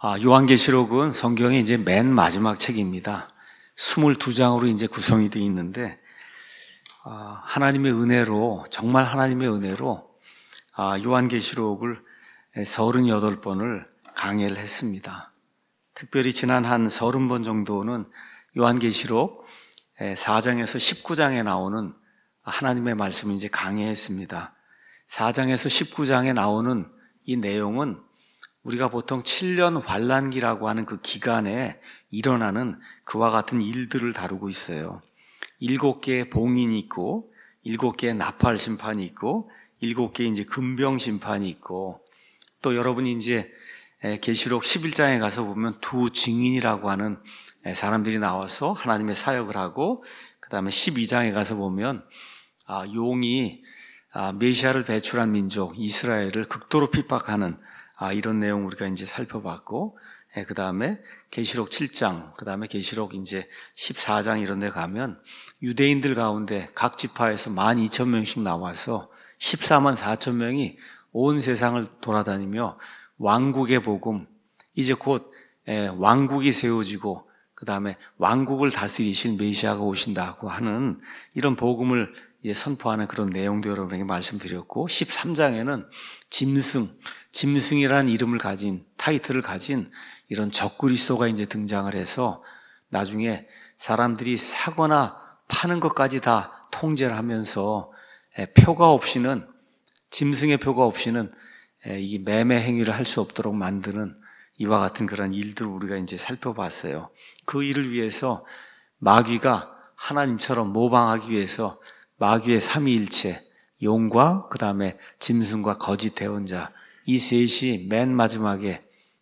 요한계시록은 성경의 이제 맨 마지막 책입니다. 22장으로 이제 구성이 되어 있는데, 하나님의 은혜로, 정말 하나님의 은혜로, 요한계시록을 38번을 강해를 했습니다. 특별히 지난 한 30번 정도는 요한계시록 4장에서 19장에 나오는 하나님의 말씀을 이제 강해했습니다. 4장에서 19장에 나오는 이 내용은 우리가 보통 7년 환란기라고 하는 그 기간에 일어나는 그와 같은 일들을 다루고 있어요. 7개의 봉인이 있고, 7개의 나팔 심판이 있고, 7개의 이제 금병 심판이 있고, 또 여러분이 이제 계시록 11장에 가서 보면 두 증인이라고 하는 사람들이 나와서 하나님의 사역을 하고, 그 다음에 12장에 가서 보면 용이 메시아를 배출한 민족 이스라엘을 극도로 핍박하는 이런 내용 우리가 이제 살펴봤고, 그 다음에 계시록 7장, 그 다음에 계시록 이제 14장 이런 데 가면 유대인들 가운데 각 지파에서 12,000명씩 나와서 14만 4천 명이 온 세상을 돌아다니며 왕국의 복음, 이제 곧 왕국이 세워지고 그 다음에 왕국을 다스리실 메시아가 오신다고 하는 이런 복음을 선포하는 그런 내용도 여러분에게 말씀드렸고, 13장에는 짐승이라는 이름을 가진, 타이틀을 가진 이런 적그리스도가 이제 등장을 해서 나중에 사람들이 사거나 파는 것까지 다 통제를 하면서 표가 없이는, 짐승의 표가 없이는 이 매매 행위를 할 수 없도록 만드는 이와 같은 그런 일들을 우리가 이제 살펴봤어요. 그 일을 위해서 마귀가 하나님처럼 모방하기 위해서 마귀의 삼위일체, 용과 그 다음에 짐승과 거짓 대언자, 이 셋이 맨 마지막에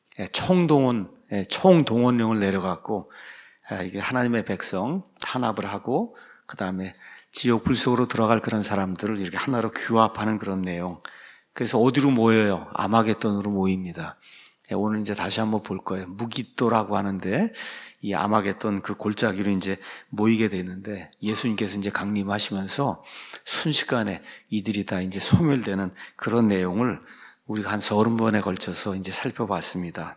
총동원령을 내려갖고 이게 하나님의 백성 탄압을 하고 그 다음에 지옥 불 속으로 들어갈 그런 사람들을 이렇게 하나로 규합하는 그런 내용. 그래서 어디로 모여요? 아마겟돈으로 모입니다. 오늘 이제 다시 한번 볼 거예요. 무깃도라고 하는데 이 아마겟돈 그 골짜기로 이제 모이게 되는데, 예수님께서 이제 강림하시면서 순식간에 이들이 다 이제 소멸되는 그런 내용을 우리가 한 30번에 걸쳐서 이제 살펴봤습니다.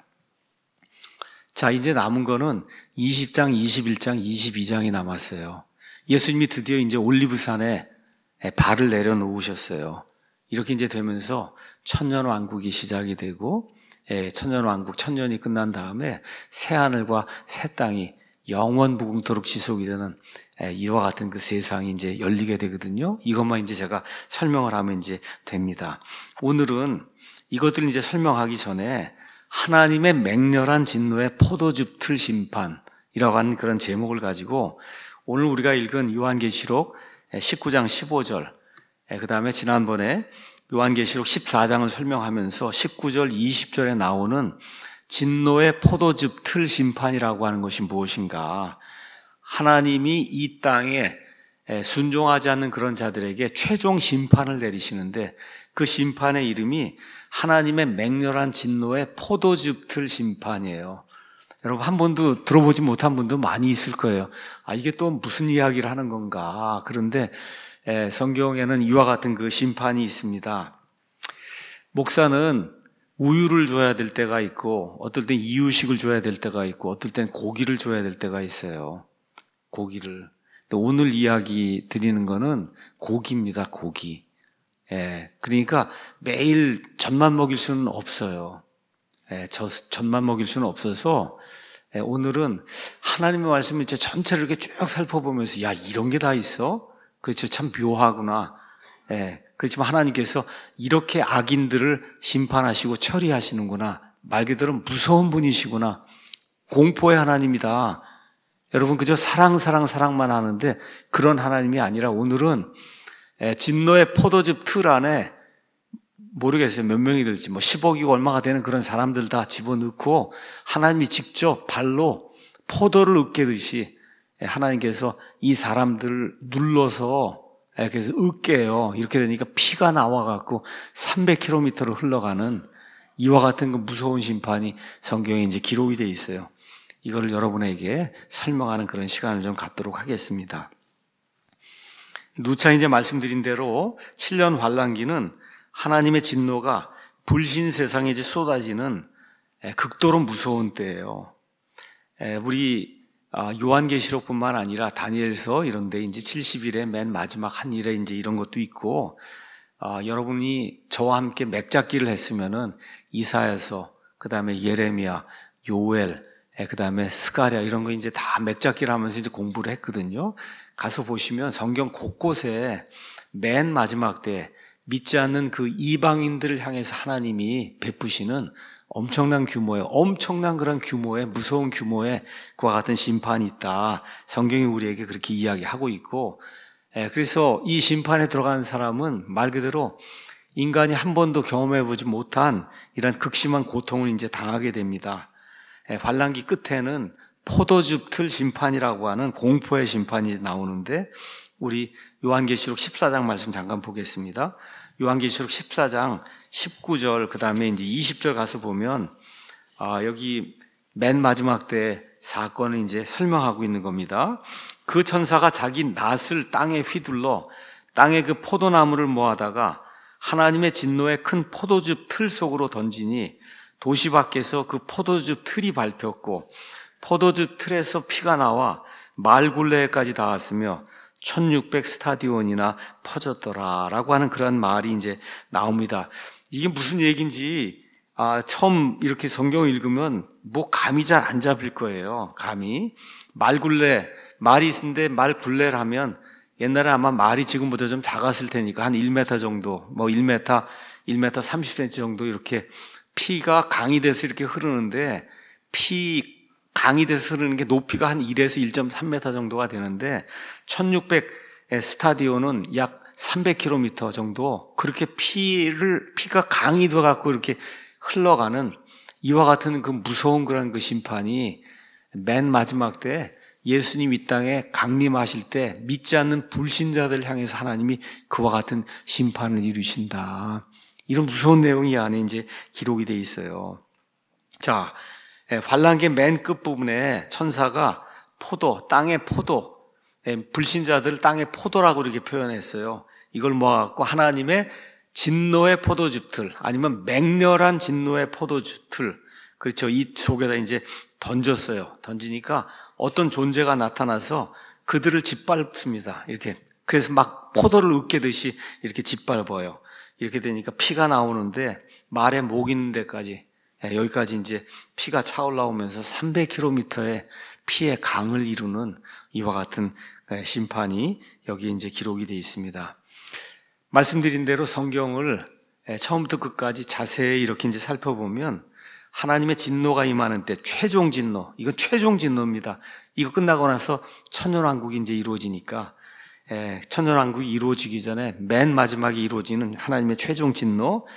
자, 이제 남은 거는 20장, 21장, 22장이 남았어요. 예수님이 드디어 이제 올리브산에 발을 내려놓으셨어요. 이렇게 이제 되면서 천년왕국이 시작이 되고, 천년왕국, 천년이 끝난 다음에 새하늘과 새 땅이 영원 무궁토록 지속이 되는 이와 같은 그 세상이 이제 열리게 되거든요. 이것만 이제 제가 설명을 하면 이제 됩니다. 오늘은 이것들을 이제 설명하기 전에 하나님의 맹렬한 진노의 포도즙 틀 심판이라고 하는 그런 제목을 가지고 오늘 우리가 읽은 요한계시록 19장 15절, 그 다음에 지난번에 요한계시록 14장을 설명하면서 19절, 20절에 나오는 진노의 포도즙 틀 심판이라고 하는 것이 무엇인가? 하나님이 이 땅에 순종하지 않는 그런 자들에게 최종 심판을 내리시는데, 그 심판의 이름이 하나님의 맹렬한 진노의 포도즙 틀 심판이에요. 여러분, 한 번도 들어보지 못한 분도 많이 있을 거예요. 이게 또 무슨 이야기를 하는 건가? 그런데 성경에는 이와 같은 그 심판이 있습니다. 목사는 우유를 줘야 될 때가 있고, 어떨 땐 이유식을 줘야 될 때가 있고, 어떨 땐 고기를 줘야 될 때가 있어요. 고기를. 오늘 이야기 드리는 거는 고기입니다. 고기. 그러니까 매일 젖만 먹일 수는 없어요. 젖만 먹일 수는 없어서 오늘은 하나님의 말씀을 이제 전체를 이렇게 쭉 살펴보면서, 야, 이런 게 다 있어? 그렇죠. 참 묘하구나. 그렇지만 하나님께서 이렇게 악인들을 심판하시고 처리하시는구나. 말 그대로 무서운 분이시구나. 공포의 하나님이다. 여러분, 그저 사랑만 하는데 그런 하나님이 아니라 오늘은 진노의 포도즙 틀 안에 모르겠어요. 몇 명이 될지, 10억이고 얼마가 되는 그런 사람들 다 집어넣고 하나님이 직접 발로 포도를 으깨듯이 하나님께서 이 사람들을 눌러서 그래서 으깨요. 이렇게 되니까 피가 나와갖고 300km를 흘러가는 이와 같은 그 무서운 심판이 성경에 이제 기록이 되어 있어요. 이거를 여러분에게 설명하는 그런 시간을 좀 갖도록 하겠습니다. 누차 이제 말씀드린 대로 7년 환란기는 하나님의 진노가 불신 세상에 이제 쏟아지는 극도로 무서운 때예요. 우리 요한계시록뿐만 아니라 다니엘서 이런 데 이제 70일의 맨 마지막 한 일에 이제 이런 것도 있고, 여러분이 저와 함께 맥잡기를 했으면은 이사야서, 그 다음에 예레미야, 요엘, 그 다음에 스가랴 이런 거 이제 다 맥잡기를 하면서 이제 공부를 했거든요. 가서 보시면 성경 곳곳에 맨 마지막 때 믿지 않는 그 이방인들을 향해서 하나님이 베푸시는 엄청난 그런 규모의 무서운 규모의 그와 같은 심판이 있다. 성경이 우리에게 그렇게 이야기하고 있고, 그래서 이 심판에 들어가는 사람은 말 그대로 인간이 한 번도 경험해보지 못한 이런 극심한 고통을 이제 당하게 됩니다. 환란기 끝에는 포도즙 틀 심판이라고 하는 공포의 심판이 나오는데, 우리 요한계시록 14장 말씀 잠깐 보겠습니다. 요한계시록 14장 19절 그 다음에 이제 20절 가서 보면 여기 맨 마지막 때 사건을 이제 설명하고 있는 겁니다. 그 천사가 자기 낫을 땅에 휘둘러 땅에 그 포도나무를 모아다가 하나님의 진노의 큰 포도즙 틀 속으로 던지니 도시 밖에서 그 포도즙 틀이 밟혔고 포도즙 틀에서 피가 나와 말굴레까지 닿았으며 1600 스타디온이나 퍼졌더라라고 하는 그런 말이 이제 나옵니다. 이게 무슨 얘기인지 처음 이렇게 성경을 읽으면 뭐 감이 잘 안 잡힐 거예요. 감이 말굴레, 말이 있는데 말굴레를 하면 옛날에 아마 말이 지금보다 좀 작았을 테니까 한 1m 정도, 뭐 1m 30cm 정도 이렇게 피가 강이 돼서 이렇게 흐르는데, 강이 돼서 흐르는 게 높이가 한 1에서 1.3m 정도가 되는데 1600 스타디온은 약 300km 정도 그렇게 피가 강이 돼갖고 이렇게 흘러가는 이와 같은 그 무서운 그런 그 심판이 맨 마지막 때 예수님 이 땅에 강림하실 때 믿지 않는 불신자들 향해서 하나님이 그와 같은 심판을 이루신다. 이런 무서운 내용이 이 안에 이제 기록이 돼 있어요. 자, 환란기 맨 끝부분에 천사가 땅의 포도, 불신자들을 땅의 포도라고 이렇게 표현했어요. 이걸 모아갖고 하나님의 진노의 포도즙틀, 아니면 맹렬한 진노의 포도즙틀, 그렇죠. 이 속에다 이제 던졌어요. 던지니까 어떤 존재가 나타나서 그들을 짓밟습니다. 이렇게. 그래서 막 포도를 으깨듯이 이렇게 짓밟아요. 이렇게 되니까 피가 나오는데 말에 목 있는 데까지, 여기까지 이제 피가 차올라오면서 300km의 피의 강을 이루는 이와 같은 심판이 여기 이제 기록이 되어 있습니다. 말씀드린 대로 성경을 처음부터 끝까지 자세히 이렇게 이제 살펴보면 하나님의 진노가 임하는 때 최종 진노, 이건 최종 진노입니다. 이거 끝나고 나서 천년왕국이 이제 이루어지니까, 천년왕국이 이루어지기 전에 맨 마지막에 이루어지는 하나님의 최종 진노,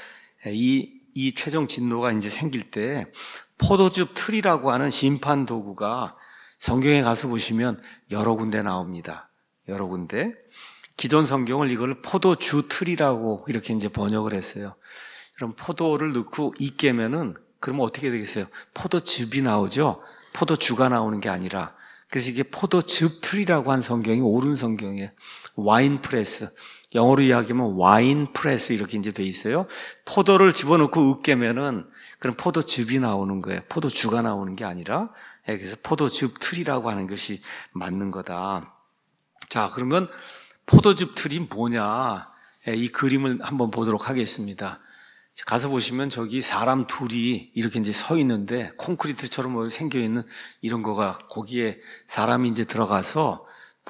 이 최종 진노가 이제 생길 때 포도즙 틀이라고 하는 심판 도구가 성경에 가서 보시면 여러 군데 나옵니다. 여러 군데. 기존 성경을 이걸 포도주 틀이라고 이렇게 이제 번역을 했어요. 그럼 포도를 넣고 익게면은 그러면 어떻게 되겠어요? 포도즙이 나오죠? 포도주가 나오는 게 아니라. 그래서 이게 포도즙 틀이라고 한 성경이 옳은 성경이에요. 와인 프레스. 영어로 이야기하면 와인 프레스 이렇게 이제 돼 있어요. 포도를 집어넣고 으깨면은 그럼 포도즙이 나오는 거예요. 포도주가 나오는 게 아니라. 그래서 포도즙 틀이라고 하는 것이 맞는 거다. 자, 그러면 포도즙 틀이 뭐냐? 이 그림을 한번 보도록 하겠습니다. 가서 보시면 저기 사람 둘이 이렇게 이제 서 있는데 콘크리트처럼 생겨 있는 이런 거가, 거기에 사람이 이제 들어가서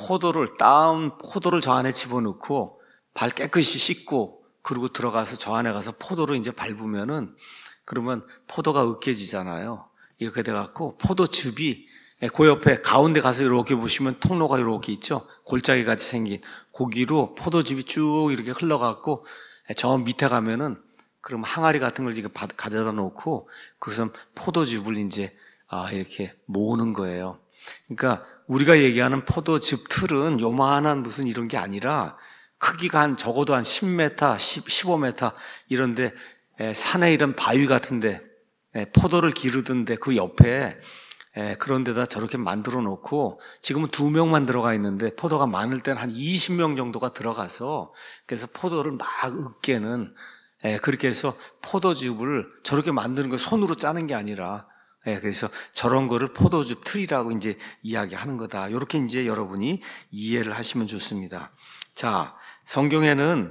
따온 포도를 저 안에 집어넣고 발 깨끗이 씻고 그리고 들어가서 저 안에 가서 포도를 이제 밟으면은 그러면 포도가 으깨지잖아요. 이렇게 돼갖고 포도즙이 그 옆에 가운데 가서 이렇게 보시면 통로가 이렇게 있죠. 골짜기 같이 생긴 고기로 포도즙이 쭉 이렇게 흘러갖고 저 밑에 가면은 그럼 항아리 같은 걸 지금 가져다 놓고 그것은 포도즙을 이제 이렇게 모으는 거예요. 그러니까 우리가 얘기하는 포도즙 틀은 요만한 무슨 이런 게 아니라 크기가 적어도 한 10m, 15m 이런데 산에 이런 바위 같은데 포도를 기르던데 그 옆에 그런 데다 저렇게 만들어 놓고 지금은 2명만 들어가 있는데 포도가 많을 때는 한 20명 정도가 들어가서 그래서 포도를 막 으깨는 그렇게 해서 포도즙을 저렇게 만드는 거 손으로 짜는 게 아니라, 그래서 저런 거를 포도즙 틀이라고 이제 이야기하는 거다. 이렇게 이제 여러분이 이해를 하시면 좋습니다. 자, 성경에는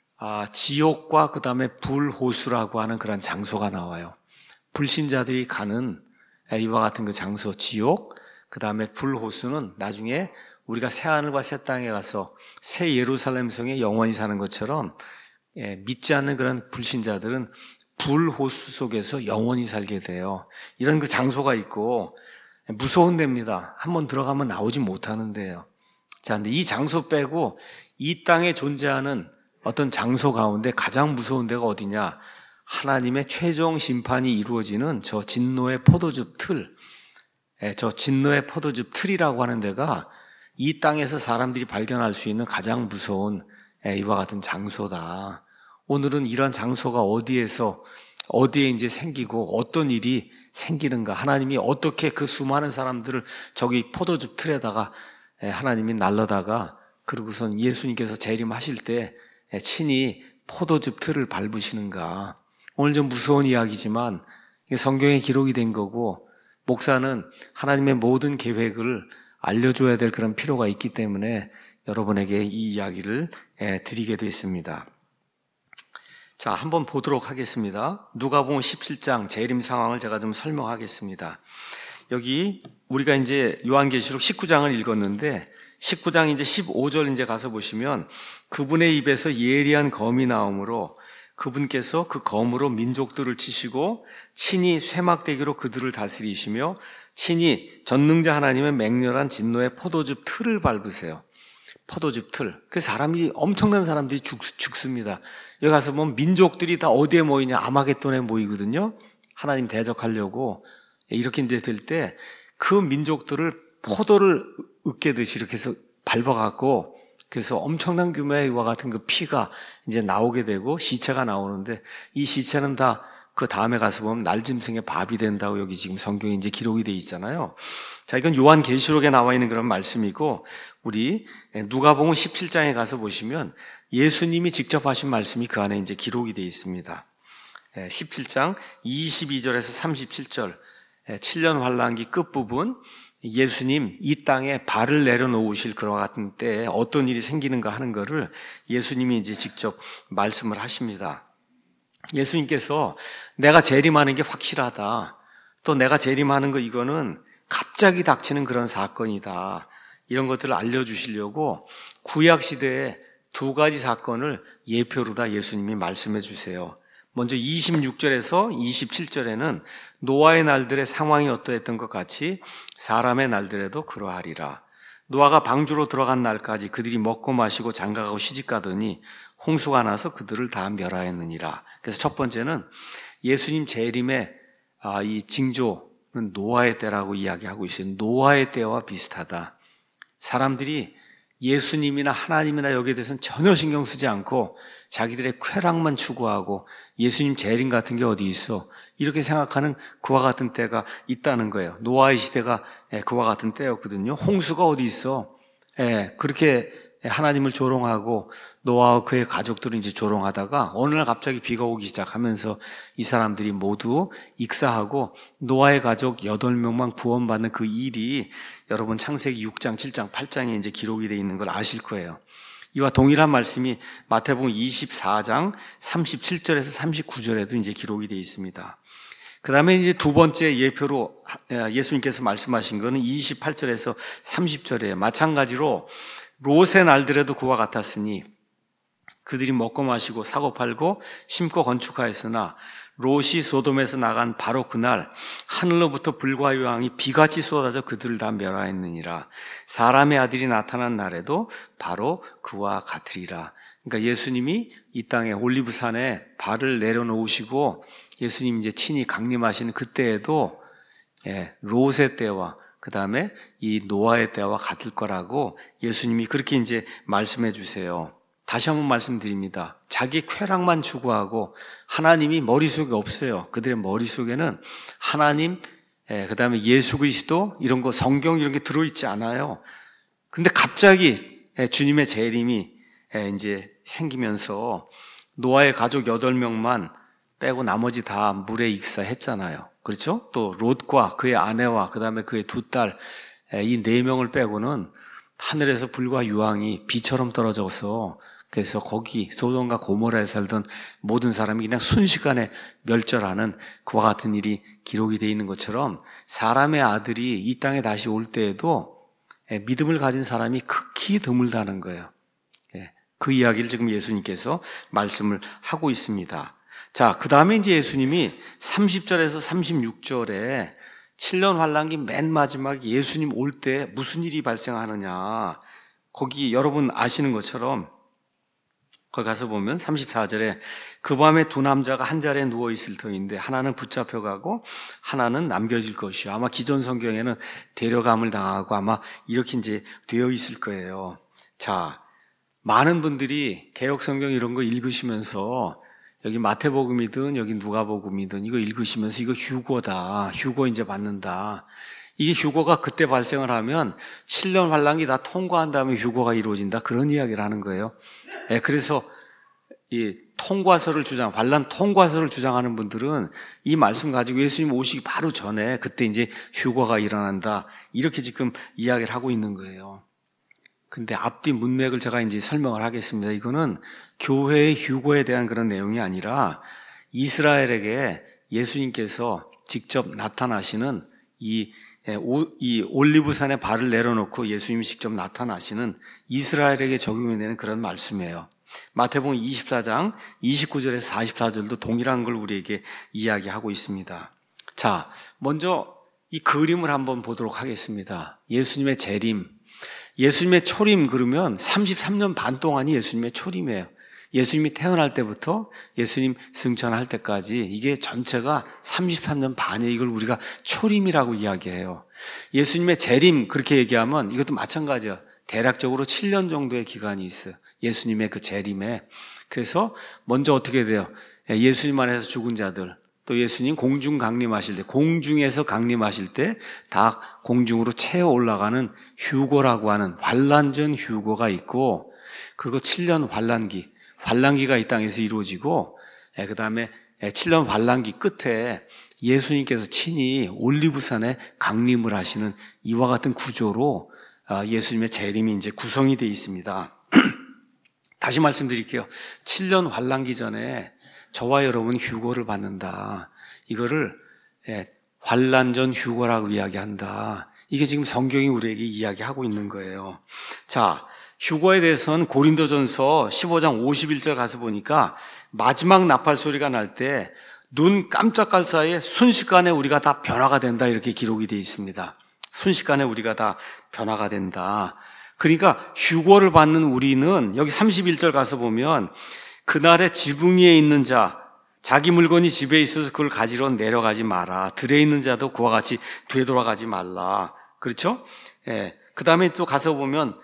지옥과 그 다음에 불호수라고 하는 그런 장소가 나와요. 불신자들이 가는 이와 같은 그 장소, 지옥, 그 다음에 불호수는 나중에 우리가 새하늘과 새 땅에 가서 새 예루살렘 성에 영원히 사는 것처럼 믿지 않는 그런 불신자들은 불호수 속에서 영원히 살게 돼요. 이런 그 장소가 있고 무서운 데입니다. 한번 들어가면 나오지 못하는 데예요. 자, 근데 이 장소 빼고 이 땅에 존재하는 어떤 장소 가운데 가장 무서운 데가 어디냐? 하나님의 최종 심판이 이루어지는 저 진노의 포도즙 틀, 저 진노의 포도즙 틀이라고 하는 데가 이 땅에서 사람들이 발견할 수 있는 가장 무서운 이와 같은 장소다. 오늘은 이런 장소가 어디에 이제 생기고 어떤 일이 생기는가, 하나님이 어떻게 그 수많은 사람들을 저기 포도즙 틀에다가 하나님이 날라다가 그러고선 예수님께서 재림하실 때 친히 포도즙 틀을 밟으시는가. 오늘 좀 무서운 이야기지만 성경에 기록이 된 거고, 목사는 하나님의 모든 계획을 알려줘야 될 그런 필요가 있기 때문에 여러분에게 이 이야기를 드리게 됐습니다. 자, 한번 보도록 하겠습니다. 누가복음 17장 재림 상황을 제가 좀 설명하겠습니다. 여기 우리가 이제 요한계시록 19장을 읽었는데 19장 이제 15절 이제 가서 보시면 그분의 입에서 예리한 검이 나오므로 그분께서 그 검으로 민족들을 치시고 친히 쇠막대기로 그들을 다스리시며 친히 전능자 하나님의 맹렬한 진노의 포도즙 틀을 밟으세요. 포도즙 틀. 그 사람이 엄청난 사람들이 죽습니다. 여기 가서 보면 민족들이 다 어디에 모이냐? 아마겟돈에 모이거든요. 하나님 대적하려고. 이렇게 이제 될 때 그 민족들을 포도를 으깨듯이 이렇게 해서 밟아갖고, 그래서 엄청난 규모의 이와 같은 그 피가 이제 나오게 되고 시체가 나오는데, 이 시체는 다 그 다음에 가서 보면 날짐승의 밥이 된다고 여기 지금 성경에 이제 기록이 돼 있잖아요. 자, 이건 요한계시록에 나와 있는 그런 말씀이고, 우리 누가복음 17장에 가서 보시면 예수님이 직접 하신 말씀이 그 안에 이제 기록이 돼 있습니다. 17장 22절에서 37절, 7년 환란기 끝부분, 예수님 이 땅에 발을 내려놓으실 그와 같은 때에 어떤 일이 생기는가 하는 것을 예수님이 이제 직접 말씀을 하십니다. 예수님께서 내가 재림하는 게 확실하다. 또 내가 재림하는 거 이거는 갑자기 닥치는 그런 사건이다. 이런 것들을 알려주시려고 구약시대에 두 가지 사건을 예표로 다 예수님이 말씀해 주세요. 먼저 26절에서 27절에는 노아의 날들의 상황이 어떠했던 것 같이 사람의 날들에도 그러하리라. 노아가 방주로 들어간 날까지 그들이 먹고 마시고 장가가고 시집가더니 홍수가 나서 그들을 다 멸하였느니라. 그래서 첫 번째는 예수님 재림의 이 징조는 노아의 때라고 이야기하고 있어요. 노아의 때와 비슷하다. 사람들이 예수님이나 하나님이나 여기에 대해서는 전혀 신경 쓰지 않고 자기들의 쾌락만 추구하고 예수님 재림 같은 게 어디 있어? 이렇게 생각하는 그와 같은 때가 있다는 거예요. 노아의 시대가 그와 같은 때였거든요. 홍수가 어디 있어? 그렇게 하나님을 조롱하고 노아와 그의 가족들은 이제 조롱하다가 어느 날 갑자기 비가 오기 시작하면서 이 사람들이 모두 익사하고 노아의 가족 8명만 구원받는 그 일이 여러분 창세기 6장, 7장, 8장에 이제 기록이 되어 있는 걸 아실 거예요. 이와 동일한 말씀이 마태복음 24장 37절에서 39절에도 이제 기록이 되어 있습니다. 그 다음에 이제 두 번째 예표로 예수님께서 말씀하신 거는 28절에서 30절이에요. 마찬가지로 롯의 날들에도 그와 같았으니 그들이 먹고 마시고 사고 팔고 심고 건축하였으나 롯이 소돔에서 나간 바로 그날 하늘로부터 불과 유황이 비같이 쏟아져 그들을 다 멸하였느니라. 사람의 아들이 나타난 날에도 바로 그와 같으리라. 그러니까 예수님이 이 땅에 올리브산에 발을 내려놓으시고 예수님이 이제 친히 강림하시는 그때에도 롯의 때와 그 다음에 이 노아의 때와 같을 거라고 예수님이 그렇게 이제 말씀해 주세요. 다시 한번 말씀드립니다. 자기 쾌락만 추구하고 하나님이 머릿속에 없어요. 그들의 머릿속에는 하나님, 그 다음에 예수 그리스도 이런 거 성경 이런 게 들어있지 않아요. 근데 갑자기 주님의 재림이 이제 생기면서 노아의 가족 8명만 빼고 나머지 다 물에 익사했잖아요. 그렇죠? 또 롯과 그의 아내와 그 다음에 그의 2딸, 이 4명을 빼고는 하늘에서 불과 유황이 비처럼 떨어져서 그래서 거기 소돔과 고모라에 살던 모든 사람이 그냥 순식간에 멸절하는 그와 같은 일이 기록이 되어 있는 것처럼 사람의 아들이 이 땅에 다시 올 때에도 믿음을 가진 사람이 극히 드물다는 거예요. 그 이야기를 지금 예수님께서 말씀을 하고 있습니다. 자, 그 다음에 이제 예수님이 30절에서 36절에 7년 환란기 맨 마지막에 예수님 올 때 무슨 일이 발생하느냐. 거기 여러분 아시는 것처럼 거기 가서 보면 34절에 그 밤에 2 남자가 한 자리에 누워 있을 터인데 하나는 붙잡혀 가고 하나는 남겨질 것이요. 아마 기존 성경에는 데려감을 당하고 아마 이렇게 이제 되어 있을 거예요. 자, 많은 분들이 개역 성경 이런 거 읽으시면서 여기 마태복음이든 여기 누가복음이든 이거 읽으시면서 이거 휴거다. 휴거 이제 받는다. 이게 휴거가 그때 발생을 하면 7년 환란기 다 통과한 다음에 휴거가 이루어진다. 그런 이야기를 하는 거예요. 그래서 이 통과서를 환란 통과서를 주장하는 분들은 이 말씀 가지고 예수님 오시기 바로 전에 그때 이제 휴거가 일어난다. 이렇게 지금 이야기를 하고 있는 거예요. 근데 앞뒤 문맥을 제가 이제 설명을 하겠습니다. 이거는 교회의 휴거에 대한 그런 내용이 아니라 이스라엘에게 예수님께서 직접 나타나시는 이 올리브산에 발을 내려놓고 예수님이 직접 나타나시는 이스라엘에게 적용이 되는 그런 말씀이에요. 마태복음 24장 29절에서 44절도 동일한 걸 우리에게 이야기하고 있습니다. 자, 먼저 이 그림을 한번 보도록 하겠습니다. 예수님의 재림, 예수님의 초림 그러면 33년 반 동안이 예수님의 초림이에요. 예수님이 태어날 때부터 예수님 승천할 때까지 이게 전체가 33년 반이에요. 이걸 우리가 초림이라고 이야기해요. 예수님의 재림 그렇게 얘기하면 이것도 마찬가지예요. 대략적으로 7년 정도의 기간이 있어요. 예수님의 그 재림에. 그래서 먼저 어떻게 돼요? 예수님 안에서 죽은 자들, 또 예수님 공중 강림하실 때, 공중에서 강림하실 때 다 공중으로 채워 올라가는 휴거라고 하는 환란전 휴거가 있고, 그리고 7년 환란기가 이 땅에서 이루어지고, 그 다음에 7년 환란기 끝에 예수님께서 친히 올리브산에 강림을 하시는 이와 같은 구조로 예수님의 재림이 이제 구성이 되어 있습니다. 다시 말씀드릴게요. 7년 환란기 전에 저와 여러분 휴거를 받는다. 이거를 환란전 휴거라고 이야기한다. 이게 지금 성경이 우리에게 이야기하고 있는 거예요. 자, 휴거에 대해서는 고린도전서 15장 51절 가서 보니까 마지막 나팔 소리가 날 때 눈 깜짝할 사이에 순식간에 우리가 다 변화가 된다 이렇게 기록이 되어 있습니다. 순식간에 우리가 다 변화가 된다. 그러니까 휴거를 받는 우리는 여기 31절 가서 보면 그날에 지붕 위에 있는 자, 자기 물건이 집에 있어서 그걸 가지러 내려가지 마라. 들에 있는 자도 그와 같이 되돌아가지 말라. 그렇죠? 그 다음에 또 가서 보면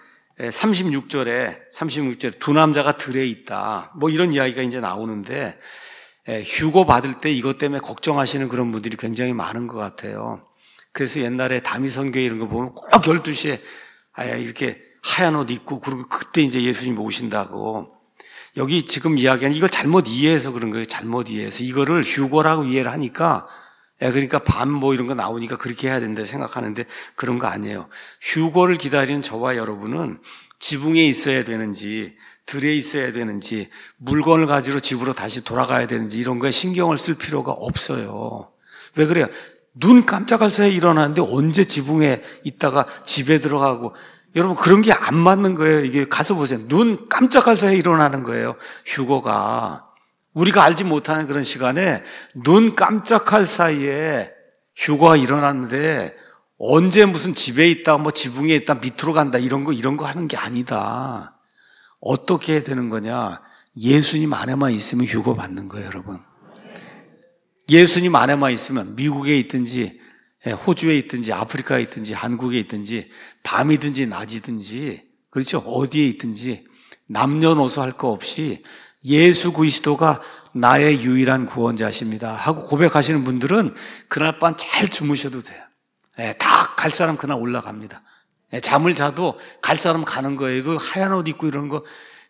36절에 2 남자가 들에 있다. 뭐 이런 이야기가 이제 나오는데 휴거 받을 때 이것 때문에 걱정하시는 그런 분들이 굉장히 많은 것 같아요. 그래서 옛날에 다미선교 이런 거 보면 꼭 12시에 이렇게 하얀 옷 입고 그리고 그때 이제 예수님 오신다고. 여기 지금 이야기하는 이걸 잘못 이해해서 그런 거예요. 잘못 이해해서. 이거를 휴거라고 이해를 하니까 그러니까 밤 뭐 이런 거 나오니까 그렇게 해야 된다 생각하는데 그런 거 아니에요. 휴거를 기다리는 저와 여러분은 지붕에 있어야 되는지 들에 있어야 되는지 물건을 가지러 집으로 다시 돌아가야 되는지 이런 거에 신경을 쓸 필요가 없어요. 왜 그래요? 눈 깜짝할 사이에 일어나는데 언제 지붕에 있다가 집에 들어가고 여러분 그런 게 안 맞는 거예요. 이게 가서 보세요. 눈 깜짝할 사이에 일어나는 거예요. 휴거가. 우리가 알지 못하는 그런 시간에 눈 깜짝할 사이에 휴거가 일어났는데 언제 무슨 집에 있다, 뭐 지붕에 있다, 밑으로 간다 이런 거 하는 게 아니다. 어떻게 해야 되는 거냐? 예수님 안에만 있으면 휴거 받는 거예요, 여러분. 예수님 안에만 있으면 미국에 있든지 호주에 있든지 아프리카에 있든지 한국에 있든지 밤이든지 낮이든지 그렇죠? 어디에 있든지 남녀노소 할 거 없이 예수 그리스도가 나의 유일한 구원자십니다 하고 고백하시는 분들은 그날 밤 잘 주무셔도 돼요. 다 갈 사람 그날 올라갑니다. 잠을 자도 갈 사람 가는 거예요. 그 하얀 옷 입고 이런 거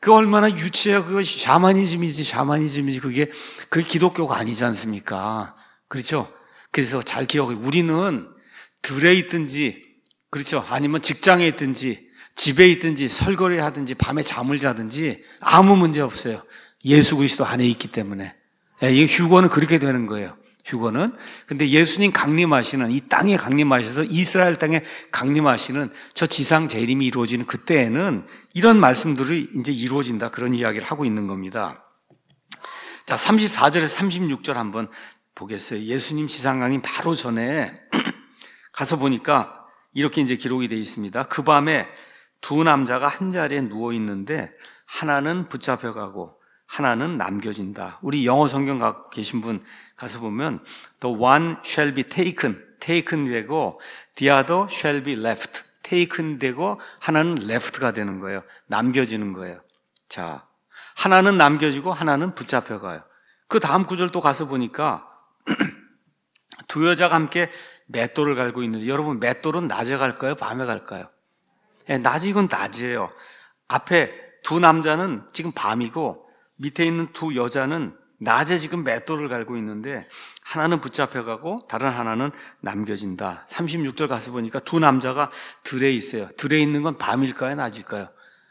그 얼마나 유치해요. 그거 샤머니즘이지. 그게 기독교가 아니지 않습니까? 그렇죠? 그래서 잘 기억해요. 우리는 들에 있든지, 그렇죠? 아니면 직장에 있든지, 집에 있든지, 설거지 하든지, 밤에 잠을 자든지 아무 문제 없어요. 예수 그리스도 안에 있기 때문에. 이 휴거는 그렇게 되는 거예요. 휴거는. 근데 예수님 강림하시는, 이 땅에 강림하셔서 이스라엘 땅에 강림하시는 저 지상 재림이 이루어지는 그때에는 이런 말씀들이 이제 이루어진다. 그런 이야기를 하고 있는 겁니다. 자, 34절에서 36절 한번 보겠어요. 예수님 지상 강림 바로 전에 가서 보니까 이렇게 이제 기록이 되어 있습니다. 그 밤에 두 남자가 한 자리에 누워 있는데 하나는 붙잡혀가고 하나는 남겨진다. 우리 영어 성경 갖고 계신 분 가서 보면 the one shall be taken 되고 the other shall be left. taken 되고 하나는 left가 되는 거예요. 남겨지는 거예요. 자, 하나는 남겨지고 하나는 붙잡혀가요. 그 다음 구절 또 가서 보니까 두 여자가 함께 맷돌을 갈고 있는데 여러분 맷돌은 낮에 갈까요? 밤에 갈까요? 낮이 이건 낮이에요. 앞에 두 남자는 지금 밤이고 밑에 있는 두 여자는 낮에 지금 맷돌을 갈고 있는데 하나는 붙잡혀가고 다른 하나는 남겨진다. 36절 가서 보니까 두 남자가 들에 있어요. 들에 있는 건 밤일까요? 낮일까요?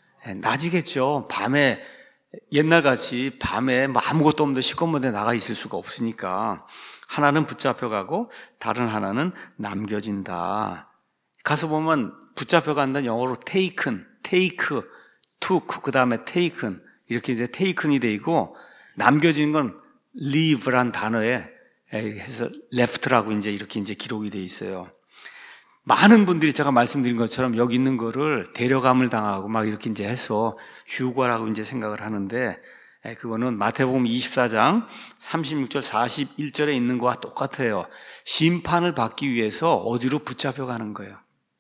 낮이겠죠. 밤에 옛날같이 밤에 뭐 아무것도 없는데 시커먼 데 나가 있을 수가 없으니까 하나는 붙잡혀가고 다른 하나는 남겨진다. 가서 보면 붙잡혀간다는 영어로 taken, took, 그 다음에 taken 이렇게 이제 taken이 돼 있고 남겨지는 건 leave란 단어에 해서 left라고 이렇게 기록이 돼 있어요. 많은 분들이 제가 말씀드린 것처럼 여기 있는 거를 데려감을 당하고 막 이렇게 해서 휴거라고 생각을 하는데 그거는 마태복음 24장 36절 41절에 있는 거와 똑같아요. 심판을 받기 위해서 어디로 붙잡혀가는 거예요.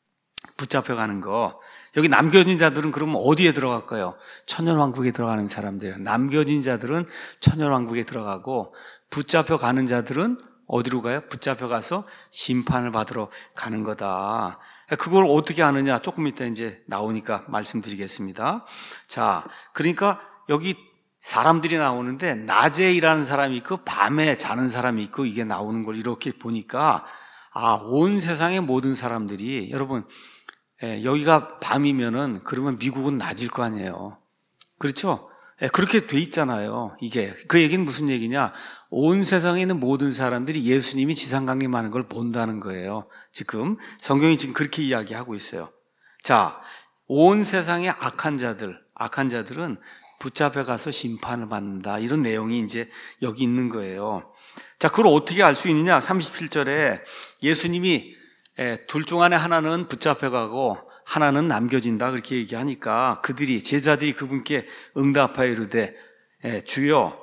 붙잡혀가는 거. 여기 남겨진 자들은 그러면 어디에 들어갈까요? 천년왕국에 들어가는 사람들이에요. 남겨진 자들은 천년왕국에 들어가고 붙잡혀가는 자들은 어디로 가요? 붙잡혀가서 심판을 받으러 가는 거다. 그걸 어떻게 아느냐? 조금 이따 나오니까 말씀드리겠습니다. 자, 그러니까 여기 사람들이 나오는데 낮에 일하는 사람이 있고 밤에 자는 사람이 있고 이게 나오는 걸 이렇게 보니까 온 세상의 모든 사람들이 여러분 여기가 밤이면은 그러면 미국은 낮일 거 아니에요. 그렇죠? 그렇게 돼 있잖아요. 이게 그 얘기는 무슨 얘기냐? 온 세상에 있는 모든 사람들이 예수님이 지상 강림하는 걸 본다는 거예요. 지금 성경이 지금 그렇게 이야기하고 있어요. 자, 온 세상의 악한 자들은 붙잡혀 가서 심판을 받는다. 이런 내용이 여기 있는 거예요. 자, 그걸 어떻게 알 수 있느냐? 37절에 예수님이 둘 중 안에 하나는 붙잡혀가고 하나는 남겨진다 그렇게 얘기하니까 제자들이 그분께 응답하여 이르되 주여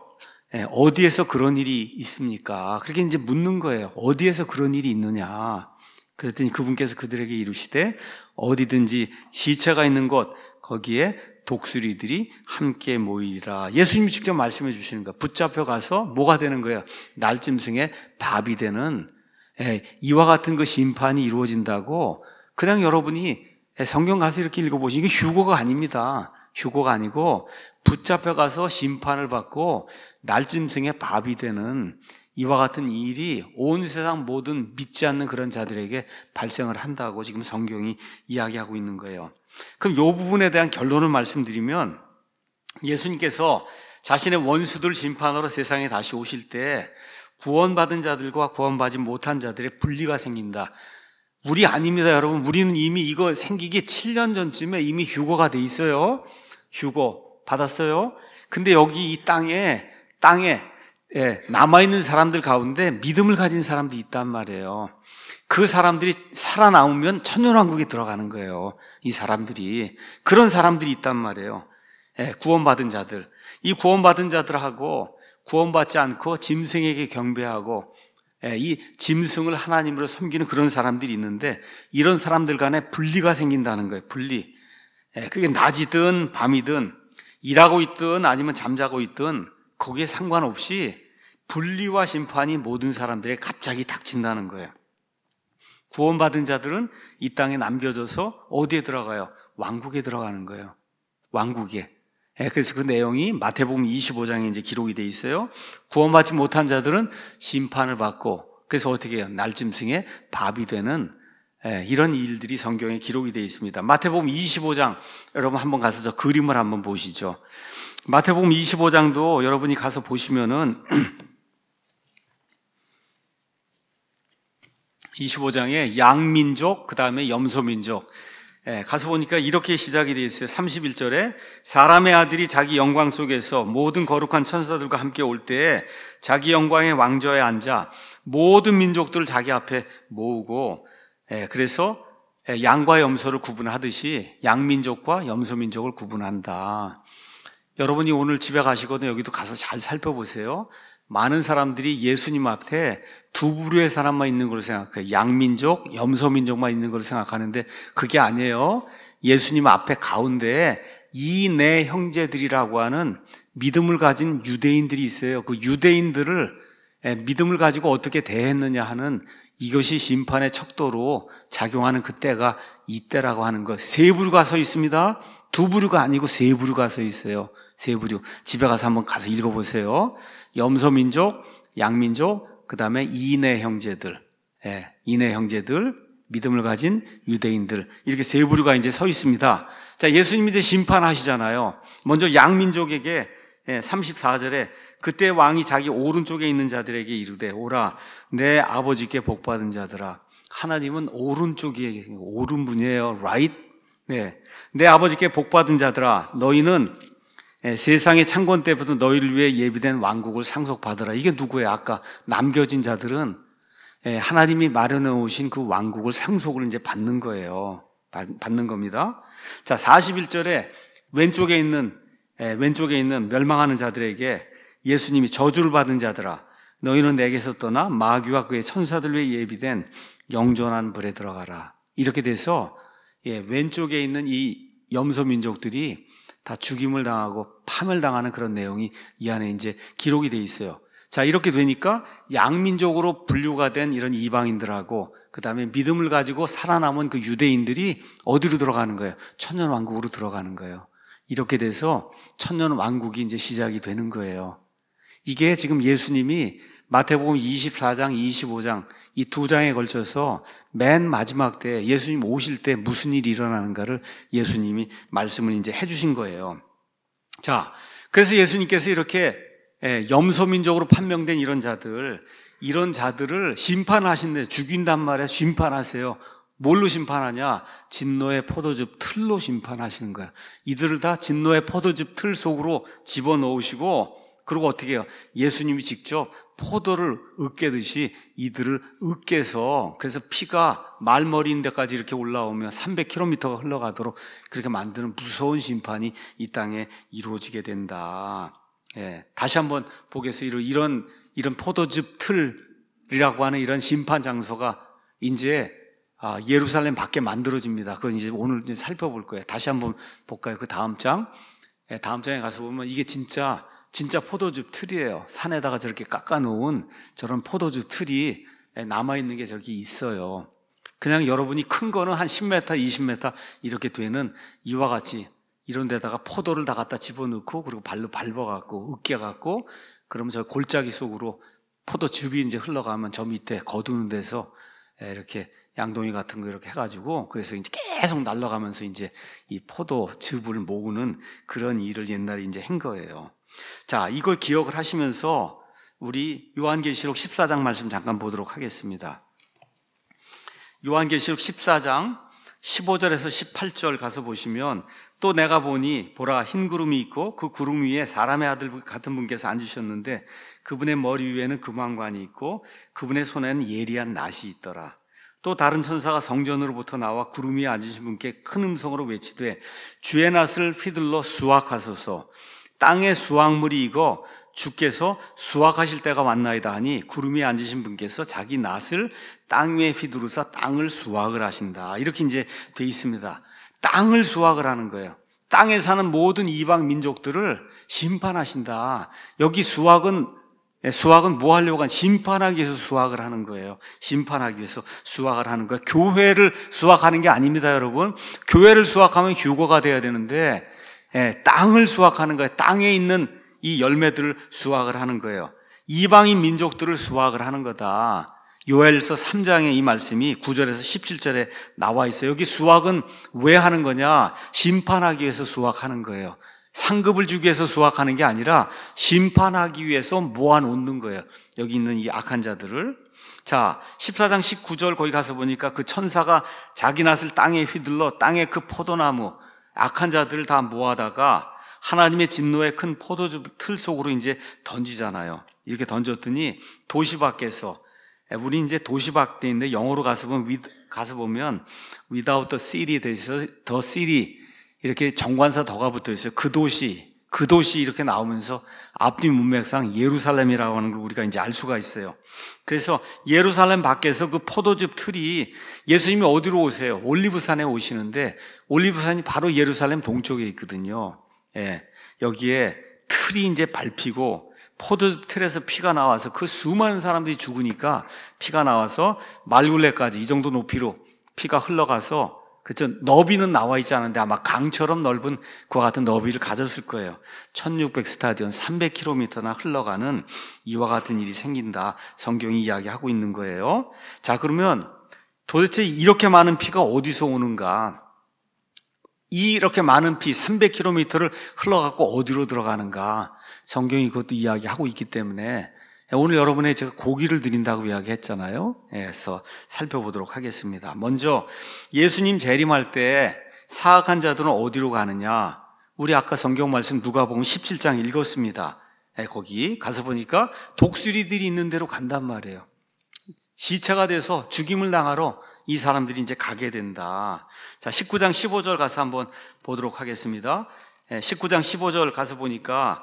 어디에서 그런 일이 있습니까? 그렇게 묻는 거예요. 어디에서 그런 일이 있느냐? 그랬더니 그분께서 그들에게 이르시되 어디든지 시체가 있는 곳 거기에 독수리들이 함께 모이리라. 예수님이 직접 말씀해 주시는 거예요. 붙잡혀 가서 뭐가 되는 거예요? 날짐승의 밥이 되는 이와 같은 그 심판이 이루어진다고 그냥 여러분이 성경 가서 이렇게 읽어보시면 이게 휴거가 아닙니다. 휴거가 아니고 붙잡혀 가서 심판을 받고 날짐승의 밥이 되는 이와 같은 일이 온 세상 모든 믿지 않는 그런 자들에게 발생을 한다고 지금 성경이 이야기하고 있는 거예요. 그럼 이 부분에 대한 결론을 말씀드리면 예수님께서 자신의 원수들 심판으로 세상에 다시 오실 때 구원받은 자들과 구원받지 못한 자들의 분리가 생긴다. 우리 아닙니다, 여러분. 우리는 이미 이거 생기기 7년 전쯤에 이미 휴거가 돼 있어요. 휴거 받았어요. 근데 여기 이 땅에 남아있는 사람들 가운데 믿음을 가진 사람들이 있단 말이에요. 그 사람들이 살아남으면 천년왕국에 들어가는 거예요. 이 사람들이. 그런 사람들이 있단 말이에요. 구원받은 자들. 이 구원받은 자들하고 구원받지 않고 짐승에게 경배하고 이 짐승을 하나님으로 섬기는 그런 사람들이 있는데 이런 사람들 간에 분리가 생긴다는 거예요. 분리. 그게 낮이든 밤이든 일하고 있든 아니면 잠자고 있든 거기에 상관없이 분리와 심판이 모든 사람들에 갑자기 닥친다는 거예요. 구원받은 자들은 이 땅에 남겨져서 어디에 들어가요? 왕국에 들어가는 거예요. 왕국에. 그래서 그 내용이 마태복음 25장에 이제 기록이 돼 있어요. 구원받지 못한 자들은 심판을 받고, 그래서 어떻게 해요? 날짐승의 밥이 되는 이런 일들이 성경에 기록이 되어 있습니다. 마태복음 25장, 여러분 한번 가서 저 그림을 한번 보시죠. 마태복음 25장도 여러분이 가서 보시면은 25장에 양민족, 그 다음에 염소민족, 가서 보니까 이렇게 시작이 되어 있어요. 31절에 사람의 아들이 자기 영광 속에서 모든 거룩한 천사들과 함께 올 때에 자기 영광의 왕좌에 앉아 모든 민족들을 자기 앞에 모으고, 그래서 양과 염소를 구분하듯이 양민족과 염소민족을 구분한다. 여러분이 오늘 집에 가시거든 여기도 가서 잘 살펴보세요. 많은 사람들이 예수님 앞에 두 부류의 사람만 있는 걸로 생각해요. 양민족, 염소민족만 있는 걸로 생각하는데 그게 아니에요. 예수님 앞에 가운데에 이 네 형제들이라고 하는 믿음을 가진 유대인들이 있어요. 그 유대인들을 믿음을 가지고 어떻게 대했느냐 하는, 이것이 심판의 척도로 작용하는 그때가 이때라고 하는 것. 세 부류가 서 있습니다. 두 부류가 아니고 세 부류가 서 있어요. 세 부류. 집에 가서 한번 가서 읽어보세요. 염소민족, 양민족, 그 다음에 이네 형제들, 이네 형제들, 믿음을 가진 유대인들, 이렇게 세 부류가 이제 서 있습니다. 자, 예수님이 이제 심판하시잖아요. 먼저 양민족에게 34절에 그때 왕이 자기 오른쪽에 있는 자들에게 이르되 오라 내 아버지께 복받은 자들아. 하나님은 오른쪽에 오른분이에요. right? 내 아버지께 복받은 자들아, 너희는 세상의 창건 때부터 너희를 위해 예비된 왕국을 상속받으라. 이게 누구예요? 아까 남겨진 자들은 하나님이 마련해 오신 그 왕국을 상속을 이제 받는 거예요. 받는 겁니다. 자, 41절에 왼쪽에 있는 멸망하는 자들에게 예수님이 저주를 받은 자들아, 너희는 내게서 떠나 마귀와 그의 천사들 위해 예비된 영존한 불에 들어가라. 이렇게 돼서 왼쪽에 있는 이 염소민족들이 다 죽임을 당하고 파멸당하는 그런 내용이 이 안에 이제 기록이 돼 있어요. 자, 이렇게 되니까 양민족으로 분류가 된 이런 이방인들하고 그 다음에 믿음을 가지고 살아남은 그 유대인들이 어디로 들어가는 거예요? 천년왕국으로 들어가는 거예요. 이렇게 돼서 천년왕국이 이제 시작이 되는 거예요. 이게 지금 예수님이 마태복음 24장, 25장 이 두 장에 걸쳐서 맨 마지막 때 예수님 오실 때 무슨 일이 일어나는가를 예수님이 말씀을 이제 해주신 거예요. 자, 그래서 예수님께서 이렇게 염소민족으로 판명된 이런 자들을 심판하신데, 죽인단 말이에요. 심판하세요. 뭘로 심판하냐? 진노의 포도즙 틀로 심판하시는 거야. 이들을 다 진노의 포도즙 틀 속으로 집어넣으시고, 그리고 어떻게 해요? 예수님이 직접 포도를 으깨듯이 이들을 으깨서, 그래서 피가 말머리인 데까지 이렇게 올라오면 300km가 흘러가도록 그렇게 만드는 무서운 심판이 이 땅에 이루어지게 된다. 다시 한번 보겠어요. 이런 포도즙 틀이라고 하는 이런 심판 장소가 이제 예루살렘 밖에 만들어집니다. 그건 이제 오늘 이제 살펴볼 거예요. 다시 한번 볼까요? 그 다음 장. 다음 장에 가서 보면 이게 진짜 포도즙 틀이에요. 산에다가 저렇게 깎아놓은 저런 포도즙 틀이 남아있는 게 저렇게 있어요. 그냥 여러분이 큰 거는 한 10m, 20m 이렇게 되는 이와 같이 이런 데다가 포도를 다 갖다 집어넣고 그리고 발로 밟아갖고 으깨갖고 그러면 저 골짜기 속으로 포도즙이 이제 흘러가면 저 밑에 거두는 데서 이렇게 양동이 같은 거 이렇게 해가지고 그래서 이제 계속 날아가면서 이제 이 포도즙을 모으는 그런 일을 옛날에 이제 한 거예요. 자, 이걸 기억을 하시면서 우리 요한계시록 14장 말씀 잠깐 보도록 하겠습니다. 요한계시록 14장 15절에서 18절 가서 보시면 또 내가 보니 보라 흰 구름이 있고 그 구름 위에 사람의 아들 같은 분께서 앉으셨는데 그분의 머리 위에는 금왕관이 있고 그분의 손에는 예리한 낫이 있더라. 또 다른 천사가 성전으로부터 나와 구름 위에 앉으신 분께 큰 음성으로 외치되 주의 낫을 휘둘러 수확하소서. 땅에 수확물이 익어 주께서 수확하실 때가 왔나이다 하니 구름 위에 앉으신 분께서 자기 낫을 땅 위에 휘두르사 땅을 수확을 하신다. 이렇게 이제 돼 있습니다. 땅을 수확을 하는 거예요. 땅에 사는 모든 이방 민족들을 심판하신다. 여기 수확은 뭐 하려고 한 심판하기 위해서 수확을 하는 거예요. 심판하기 위해서 수확을 하는 거예요. 교회를 수확하는 게 아닙니다, 여러분. 교회를 수확하면 휴거가 돼야 되는데 땅을 수확하는 거예요. 땅에 있는 이 열매들을 수확을 하는 거예요. 이방인 민족들을 수확을 하는 거다. 요엘서 3장에 이 말씀이 9절에서 17절에 나와 있어요. 여기 수확은 왜 하는 거냐? 심판하기 위해서 수확하는 거예요. 상급을 주기 위해서 수확하는 게 아니라 심판하기 위해서 모아놓는 거예요. 여기 있는 이 악한 자들을. 자, 14장 19절 거기 가서 보니까 그 천사가 자기 낫을 땅에 휘둘러 땅의 그 포도나무, 악한 자들을 다 모아다가 하나님의 진노의 큰 포도주 틀 속으로 이제 던지잖아요. 이렇게 던졌더니 도시 밖에서, 우리 이제 도시 밖에 있는데 영어로 가서 보면 without the city 돼 있어요. the city 이렇게 정관사 더가 붙어 있어요. 그 도시 이렇게 나오면서 앞뒤 문맥상 예루살렘이라고 하는 걸 우리가 이제 알 수가 있어요. 그래서 예루살렘 밖에서 그 포도즙 틀이, 예수님이 어디로 오세요? 올리브산에 오시는데 올리브산이 바로 예루살렘 동쪽에 있거든요. 여기에 틀이 이제 밟히고 포도즙 틀에서 피가 나와서 그 수많은 사람들이 죽으니까 피가 나와서 말굴레까지 이 정도 높이로 피가 흘러가서, 그렇죠? 너비는 나와 있지 않은데 아마 강처럼 넓은 그와 같은 너비를 가졌을 거예요. 1600 스타디온 300km나 흘러가는 이와 같은 일이 생긴다. 성경이 이야기하고 있는 거예요. 자, 그러면 도대체 이렇게 많은 피가 어디서 오는가? 이렇게 많은 피 300km를 흘러가고 어디로 들어가는가? 성경이 그것도 이야기하고 있기 때문에 오늘 여러분의 제가 고기를 드린다고 이야기했잖아요. 그래서 살펴보도록 하겠습니다. 먼저 예수님 재림할 때 사악한 자들은 어디로 가느냐? 우리 아까 성경 말씀 누가복음 17장 읽었습니다. 거기 가서 보니까 독수리들이 있는 데로 간단 말이에요. 시체가 돼서 죽임을 당하러 이 사람들이 이제 가게 된다. 자, 19장 15절 가서 한번 보도록 하겠습니다. 19장 15절 가서 보니까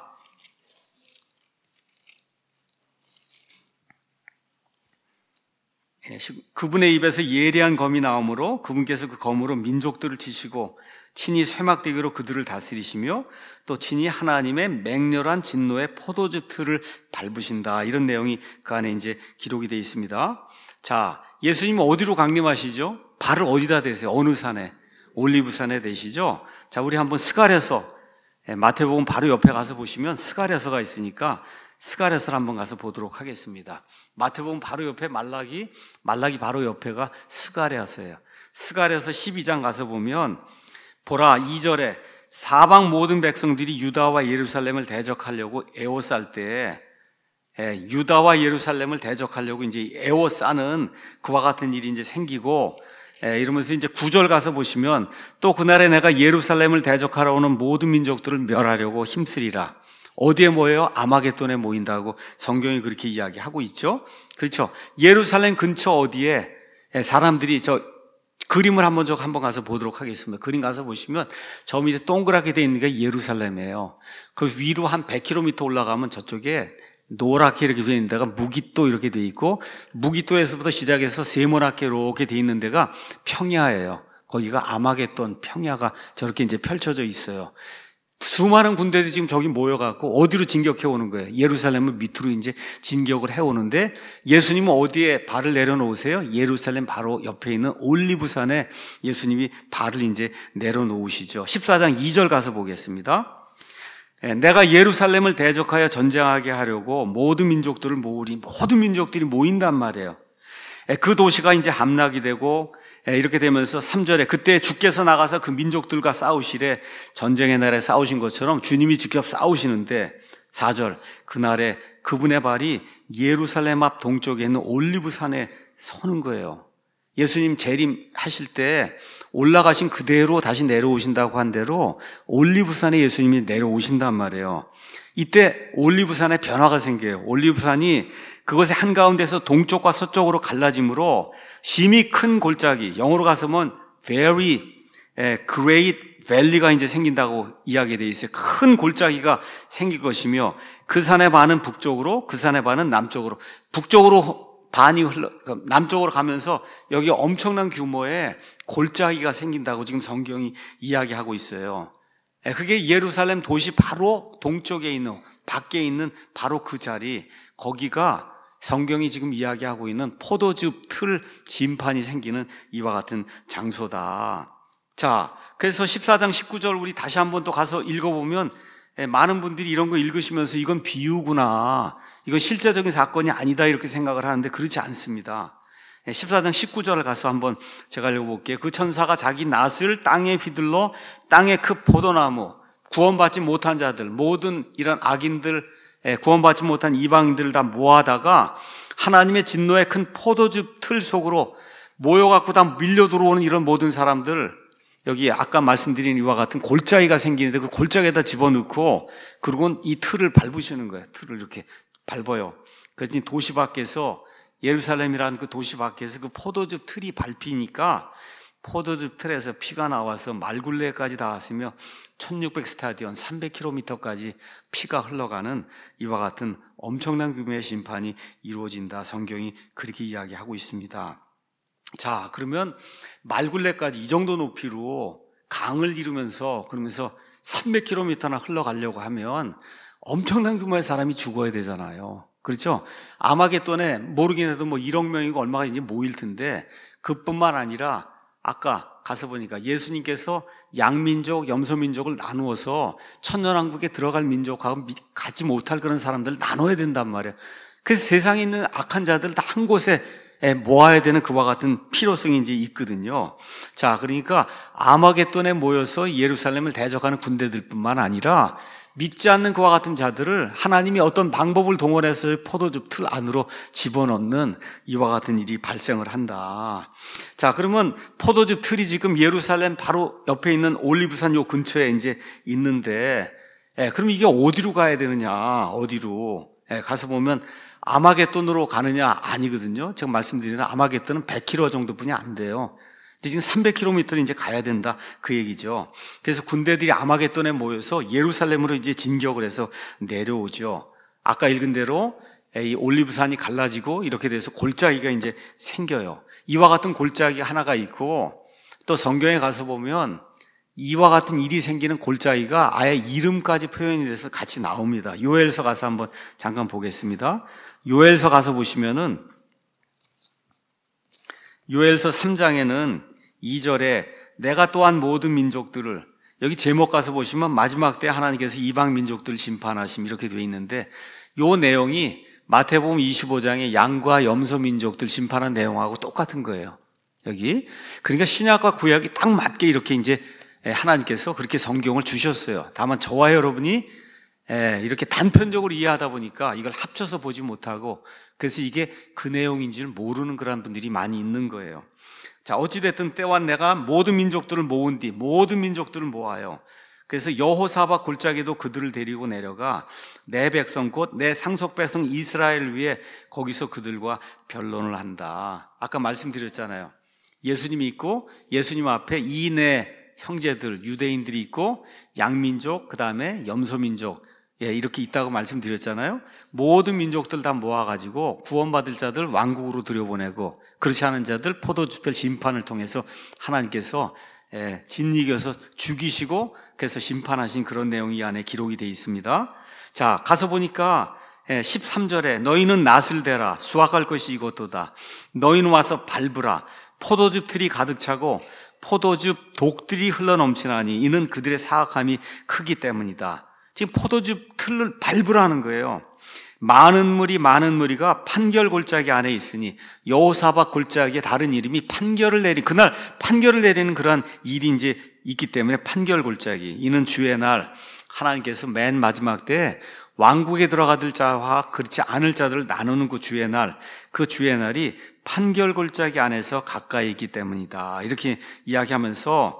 그분의 입에서 예리한 검이 나오므로 그분께서 그 검으로 민족들을 치시고 친히 쇠막대기로 그들을 다스리시며 또 친히 하나님의 맹렬한 진노의 포도즙 틀을 밟으신다. 이런 내용이 그 안에 이제 기록이 되어 있습니다. 자, 예수님은 어디로 강림하시죠? 발을 어디다 대세요? 어느 산에? 올리브산에 대시죠? 자, 우리 한번 스가랴서, 마태복음 바로 옆에 가서 보시면 스가랴서가 있으니까 스가랴서를 한번 가서 보도록 하겠습니다. 마태복음 바로 옆에 말라기 바로 옆에가 스가랴서예요. 스가랴서 12장 가서 보면 보라, 2절에 사방 모든 백성들이 유다와 예루살렘을 대적하려고 에워쌀 때, 유다와 예루살렘을 대적하려고 이제 에워싸는 그와 같은 일이 이제 생기고, 이러면서 이제 9절 가서 보시면 또 그날에 내가 예루살렘을 대적하러 오는 모든 민족들을 멸하려고 힘쓰리라. 어디에 모여요? 아마겟돈에 모인다고 성경이 그렇게 이야기하고 있죠. 그렇죠. 예루살렘 근처 어디에 사람들이 그림을 한번 가서 보도록 하겠습니다. 그림 가서 보시면 저 밑에 동그랗게 되어 있는 게 예루살렘이에요. 그 위로 한 100km 올라가면 저쪽에 노랗게 이렇게 되어 있는 데가 무기또 이렇게 되어 있고, 무기또에서부터 시작해서 세모나게 이렇게 되어 있는 데가 평야예요. 거기가 아마겟돈 평야가 저렇게 이제 펼쳐져 있어요. 수많은 군대들이 지금 저기 모여갖고 어디로 진격해 오는 거예요? 예루살렘을 밑으로 이제 진격을 해 오는데, 예수님은 어디에 발을 내려놓으세요? 예루살렘 바로 옆에 있는 올리브산에 예수님이 발을 이제 내려놓으시죠. 14장 2절 가서 보겠습니다. 내가 예루살렘을 대적하여 전쟁하게 하려고 모든 민족들을 모으리. 모든 민족들이 모인단 말이에요. 그 도시가 이제 함락이 되고, 이렇게 되면서 3절에 그때 주께서 나가서 그 민족들과 싸우시래. 전쟁의 날에 싸우신 것처럼 주님이 직접 싸우시는데, 4절 그날에 그분의 발이 예루살렘 앞 동쪽에 있는 올리브산에 서는 거예요. 예수님 재림하실 때 올라가신 그대로 다시 내려오신다고 한 대로 올리브산에 예수님이 내려오신단 말이에요. 이때 올리브산에 변화가 생겨요. 올리브산이 그것의 한가운데서 동쪽과 서쪽으로 갈라짐으로 심히 큰 골짜기, 영어로 가서 보면 very great valley가 이제 생긴다고 이야기되어 있어요. 큰 골짜기가 생길 것이며 그 산의 반은 북쪽으로, 그 산의 반은 남쪽으로, 북쪽으로 반이 남쪽으로 가면서 여기 엄청난 규모의 골짜기가 생긴다고 지금 성경이 이야기하고 있어요. 그게 예루살렘 도시 바로 동쪽에 있는, 밖에 있는 바로 그 자리, 거기가 성경이 지금 이야기하고 있는 포도즙 틀 심판이 생기는 이와 같은 장소다. 자, 그래서 14장 19절 우리 다시 한번 또 가서 읽어보면 많은 분들이 이런 거 읽으시면서 이건 비유구나, 이건 실제적인 사건이 아니다 이렇게 생각을 하는데 그렇지 않습니다. 14장 19절을 가서 한번 제가 읽어볼게요. 그 천사가 자기 낫을 땅에 휘둘러 땅의 그 포도나무, 구원받지 못한 자들, 모든 이런 악인들, 구원받지 못한 이방인들을 다 모아다가 하나님의 진노의 큰 포도즙 틀 속으로 모여갖고 다 밀려 들어오는 이런 모든 사람들, 여기 아까 말씀드린 이와 같은 골짜기가 생기는데 그 골짜기에다 집어넣고 그리고 이 틀을 밟으시는 거예요. 틀을 이렇게 밟아요. 그래서 도시 밖에서, 예루살렘이라는 그 도시 밖에서 그 포도즙 틀이 밟히니까 포도즙 틀에서 피가 나와서 말굴레까지 닿았으며 1600 스타디온 300km까지 피가 흘러가는 이와 같은 엄청난 규모의 심판이 이루어진다. 성경이 그렇게 이야기하고 있습니다. 자, 그러면 말굴레까지 이 정도 높이로 강을 이루면서 그러면서 300km나 흘러가려고 하면 엄청난 규모의 사람이 죽어야 되잖아요. 그렇죠? 아마겟돈에 모르긴 해도 뭐 1억 명이고 얼마가 이제 모일 텐데, 그뿐만 아니라 아까 가서 보니까 예수님께서 양민족, 염소민족을 나누어서 천년왕국에 들어갈 민족하고 가지 못할 그런 사람들을 나눠야 된단 말이에요. 그래서 세상에 있는 악한 자들 다 한 곳에 모아야 되는 그와 같은 필요성이 이제 있거든요. 자, 그러니까 아마겟돈에 모여서 예루살렘을 대적하는 군대들뿐만 아니라 믿지 않는 그와 같은 자들을 하나님이 어떤 방법을 동원해서 포도즙 틀 안으로 집어넣는 이와 같은 일이 발생을 한다. 자, 그러면 포도즙 틀이 지금 예루살렘 바로 옆에 있는 올리브산 요 근처에 이제 있는데, 그럼 이게 어디로 가야 되느냐? 어디로? 가서 보면 아마겟돈으로 가느냐? 아니거든요. 제가 말씀드리는 아마겟돈은 100km 정도뿐이 안 돼요. 지금 300km를 이제 가야 된다, 그 얘기죠. 그래서 군대들이 아마겟돈에 모여서 예루살렘으로 이제 진격을 해서 내려오죠. 아까 읽은 대로 이 올리브산이 갈라지고 이렇게 돼서 골짜기가 이제 생겨요. 이와 같은 골짜기 하나가 있고, 또 성경에 가서 보면 이와 같은 일이 생기는 골짜기가 아예 이름까지 표현이 돼서 같이 나옵니다. 요엘서 가서 한번 잠깐 보겠습니다. 요엘서 가서 보시면은 요엘서 3장에는 2절에 내가 또한 모든 민족들을, 여기 제목 가서 보시면 마지막 때 하나님께서 이방 민족들을 심판하심 이렇게 되어 있는데, 요 내용이 마태복음 25장의 양과 염소 민족들 심판한 내용하고 똑같은 거예요. 여기. 그러니까 신약과 구약이 딱 맞게 이렇게 이제 하나님께서 그렇게 성경을 주셨어요. 다만 저와 여러분이 이렇게 단편적으로 이해하다 보니까 이걸 합쳐서 보지 못하고, 그래서 이게 그 내용인지를 모르는 그런 분들이 많이 있는 거예요. 자, 어찌됐든 때와 내가 모든 민족들을 모은 뒤, 모든 민족들을 모아요. 그래서 여호사밧 골짜기도 그들을 데리고 내려가 내 백성 곧 내 상속 백성 이스라엘을 위해 거기서 그들과 변론을 한다. 아까 말씀드렸잖아요. 예수님이 있고 예수님 앞에 이 네 형제들, 유대인들이 있고 양민족, 그 다음에 염소민족, 이렇게 있다고 말씀드렸잖아요. 모든 민족들 다 모아가지고 구원받을 자들 왕국으로 들여보내고, 그렇지 않은 자들 포도주들 심판을 통해서 하나님께서 진리겨서 죽이시고 그래서 심판하신 그런 내용이 이 안에 기록이 되어 있습니다. 자, 가서 보니까 13절에 너희는 낫을 대라 수확할 것이 이것도다. 너희는 와서 밟으라. 포도즙 틀이 가득 차고 포도즙 독들이 흘러넘치나니 이는 그들의 사악함이 크기 때문이다. 지금 포도즙 틀을 밟으라는 거예요. 많은 무리가 판결 골짜기 안에 있으니, 여호사밧 골짜기의 다른 이름이 그날 판결을 내리는 그러한 일이 이제 있기 때문에 판결 골짜기. 이는 주의 날, 하나님께서 맨 마지막 때 왕국에 들어가들 자와 그렇지 않을 자들을 나누는 그 주의 날, 그 주의 날이 판결 골짜기 안에서 가까이 있기 때문이다. 이렇게 이야기하면서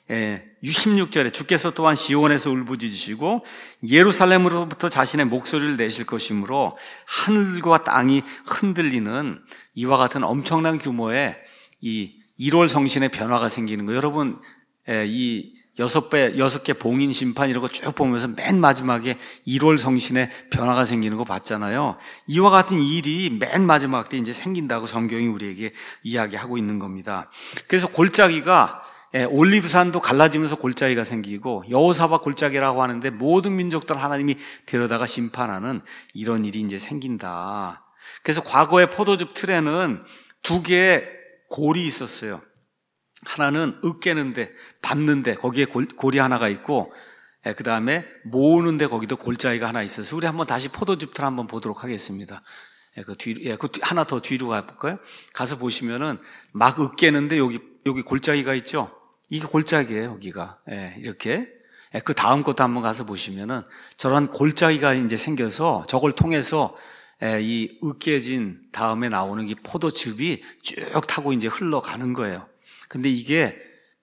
16절에 주께서 또한 시온에서 울부짖으시고 예루살렘으로부터 자신의 목소리를 내실 것이므로 하늘과 땅이 흔들리는 이와 같은 엄청난 규모의 이 1월 성신의 변화가 생기는 거예요. 여러분, 이 6개 봉인 심판 이런 거 쭉 보면서 맨 마지막에 1월 성신의 변화가 생기는 거 봤잖아요. 이와 같은 일이 맨 마지막 때 이제 생긴다고 성경이 우리에게 이야기하고 있는 겁니다. 그래서 골짜기가 올리브산도 갈라지면서 골짜기가 생기고 여호사밧 골짜기라고 하는데 모든 민족들 하나님이 데려다가 심판하는 이런 일이 이제 생긴다. 그래서 과거의 포도즙 틀에는 2개의 골이 있었어요. 하나는 으깨는데, 밟는데 거기에 골이 하나가 있고, 그 다음에 모으는데 거기도 골짜기가 하나 있어서 우리 한번 다시 포도즙틀 한번 보도록 하겠습니다. 그 하나 더 뒤로 가볼까요? 가서 보시면은 막 으깨는데 여기 골짜기가 있죠? 이게 골짜기예요, 여기가. 이렇게. 그 다음 것도 한번 가서 보시면은 저런 골짜기가 이제 생겨서 저걸 통해서 이 으깨진 다음에 나오는 이 포도즙이 쭉 타고 이제 흘러가는 거예요. 근데 이게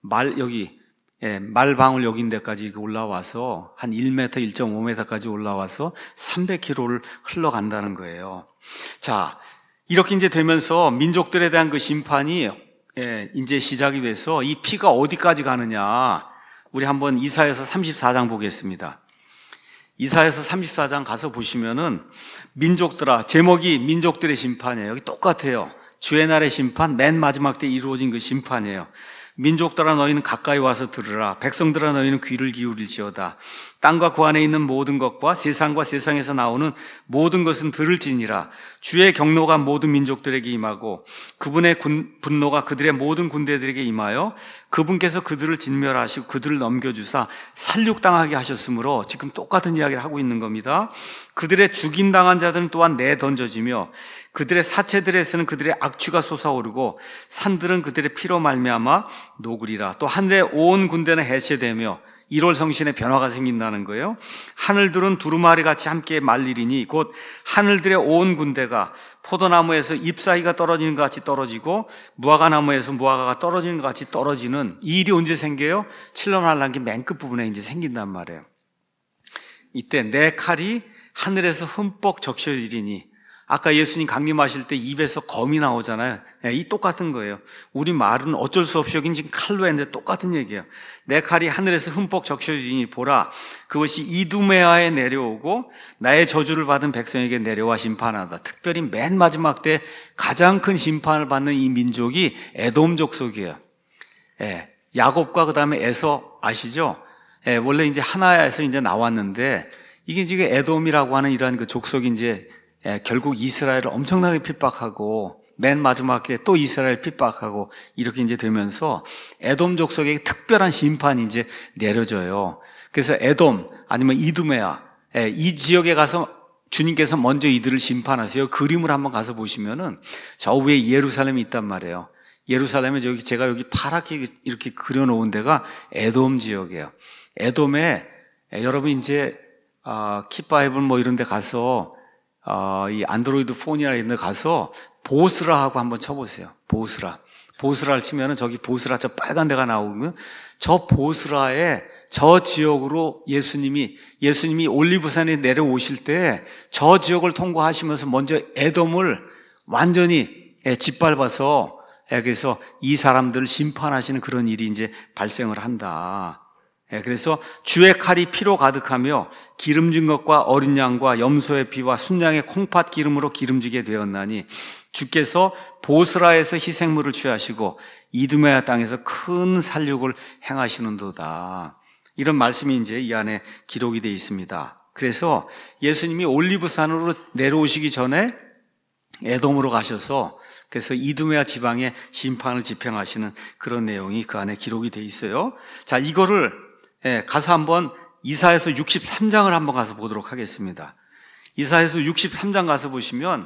말방울 여긴 데까지 이렇게 올라와서 한 1m, 1.5m까지 올라와서 300km를 흘러간다는 거예요. 자, 이렇게 이제 되면서 민족들에 대한 그 심판이 이제 시작이 돼서 이 피가 어디까지 가느냐. 우리 한번 이사야서 34장 보겠습니다. 이사야서 34장 가서 보시면은 민족들아, 제목이 민족들의 심판이에요. 여기 똑같아요. 주의 날의 심판, 맨 마지막 때 이루어진 그 심판이에요. 민족들아 너희는 가까이 와서 들으라. 백성들아 너희는 귀를 기울일지어다. 땅과 그 안에 있는 모든 것과 세상과 세상에서 나오는 모든 것은 들을지니라. 주의 경노가 모든 민족들에게 임하고 그분의 분노가 그들의 모든 군대들에게 임하여 그분께서 그들을 진멸하시고 그들을 넘겨주사 살육당하게 하셨으므로 지금 똑같은 이야기를 하고 있는 겁니다. 그들의 죽임당한 자들은 또한 내던져지며 그들의 사체들에서는 그들의 악취가 솟아오르고 산들은 그들의 피로 말미암아 녹으리라. 또 하늘의 온 군대는 해체되며 1월 성신의 변화가 생긴다는 거예요. 하늘들은 두루마리같이 함께 말리리니 곧 하늘들의 온 군대가 포도나무에서 잎사귀가 떨어지는 것 같이 떨어지고 무화과나무에서 무화과가 떨어지는 것 같이 떨어지는 이 일이 언제 생겨요? 칠론할란기 맨 끝부분에 이제 생긴단 말이에요. 이때 내 칼이 하늘에서 흠뻑 적셔지리니, 아까 예수님 강림하실 때 입에서 검이 나오잖아요. 이 똑같은 거예요. 우리 말은 어쩔 수 없이 여긴 지금 칼로 했는데 똑같은 얘기예요. 내 칼이 하늘에서 흠뻑 적셔지니 보라, 그것이 이두메아에 내려오고 나의 저주를 받은 백성에게 내려와 심판하다. 특별히 맨 마지막 때 가장 큰 심판을 받는 이 민족이 에돔 족속이에요. 야곱과 그 다음에 에서 아시죠? 원래 이제 하나에서 이제 나왔는데 이게 지금 에돔이라고 하는 이러한 그 족속이 이제 결국 이스라엘을 엄청나게 핍박하고 맨 마지막에 또 이스라엘 핍박하고 이렇게 이제 되면서 에돔 족속에게 특별한 심판이 이제 내려져요. 그래서 에돔 아니면 이두메아, 이 지역에 가서 주님께서 먼저 이들을 심판하세요. 그림을 한번 가서 보시면은 저 위에 예루살렘이 있단 말이에요. 예루살렘에 제가 여기 파랗게 이렇게 그려놓은 데가 에돔 지역이에요. 에돔에 여러분 이제 kit바이블 뭐 이런 데 가서 이 안드로이드 폰이나 이런 데 가서 보스라하고 한번 쳐보세요. 보스라를 치면은 저기 보스라 저 빨간 데가 나오면 저 보스라의 저 지역으로 예수님이 올리브산에 내려오실 때 저 지역을 통과하시면서 먼저 에돔을 완전히 짓밟아서 그래서 이 사람들을 심판하시는 그런 일이 이제 발생을 한다. 그래서 주의 칼이 피로 가득하며 기름진 것과 어린 양과 염소의 피와 순양의 콩팥 기름으로 기름지게 되었나니 주께서 보스라에서 희생물을 취하시고 이두메아 땅에서 큰 살육을 행하시는도다. 이런 말씀이 이제 이 안에 기록이 되어 있습니다. 그래서 예수님이 올리브산으로 내려오시기 전에 에돔으로 가셔서 그래서 이두메아 지방에 심판을 집행하시는 그런 내용이 그 안에 기록이 되어 있어요. 자, 이거를 가서 한번 이사야서 63장을 한번 가서 보도록 하겠습니다. 이사야서 63장 가서 보시면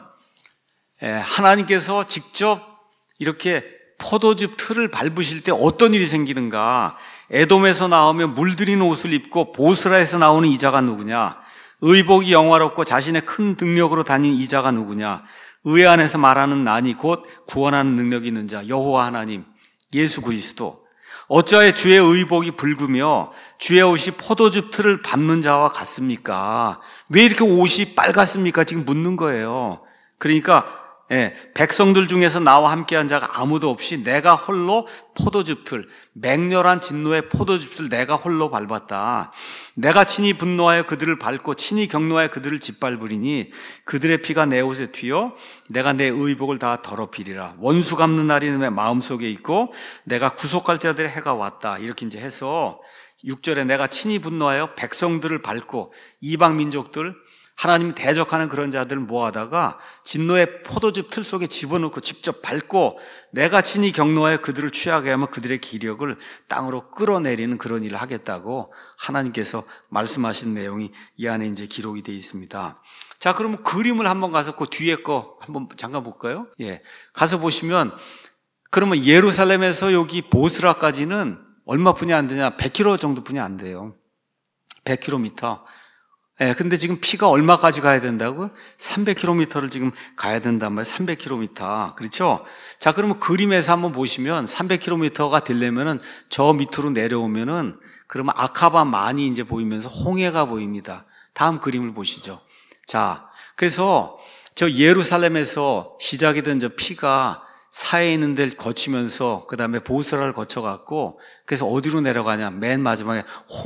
하나님께서 직접 이렇게 포도즙 틀을 밟으실 때 어떤 일이 생기는가. 에돔에서 나오며 물들인 옷을 입고 보스라에서 나오는 이자가 누구냐. 의복이 영화롭고 자신의 큰 능력으로 다닌 이자가 누구냐. 의 안에서 말하는 난이 곧 구원하는 능력이 있는 자 여호와 하나님 예수 그리스도. 어찌하여 주의 의복이 붉으며 주의 옷이 포도즙 틀을 밟는 자와 같습니까? 왜 이렇게 옷이 빨갛습니까? 지금 묻는 거예요. 그러니까 백성들 중에서 나와 함께한 자가 아무도 없이 내가 홀로 포도즙 틀, 맹렬한 진노의 포도즙 틀 내가 홀로 밟았다. 내가 친히 분노하여 그들을 밟고 친히 경노하여 그들을 짓밟으리니 그들의 피가 내 옷에 튀어 내가 내 의복을 다 더럽히리라. 원수 갚는 날이 내 마음속에 있고 내가 구속할 자들의 해가 왔다. 이렇게 이제 해서 6절에 내가 친히 분노하여 백성들을 밟고 이방 민족들 하나님 대적하는 그런 자들을 모아다가 진노의 포도즙 틀 속에 집어넣고 직접 밟고 내가 친히 경노하여 그들을 취하게 하면 그들의 기력을 땅으로 끌어내리는 그런 일을 하겠다고 하나님께서 말씀하신 내용이 이 안에 이제 기록이 되어 있습니다. 자, 그러면 그림을 한번 가서 그 뒤에 거 한번 잠깐 볼까요? 예. 가서 보시면 그러면 예루살렘에서 여기 보스라까지는 얼마뿐이 안 되냐? 100km 정도뿐이 안 돼요. 100km. 예, 근데 지금 피가 얼마까지 가야 된다고요? 300km를 지금 가야 된단 말이에요. 300km. 그렇죠? 자, 그러면 그림에서 한번 보시면 300km가 되려면은 저 밑으로 내려오면은 그러면 아카바 만이 이제 보이면서 홍해가 보입니다. 다음 그림을 보시죠. 자, 그래서 저 예루살렘에서 시작이 된 저 피가 사해 있는 데를 거치면서 그 다음에 보스라를 거쳐갖고 그래서 어디로 내려가냐? 맨 마지막에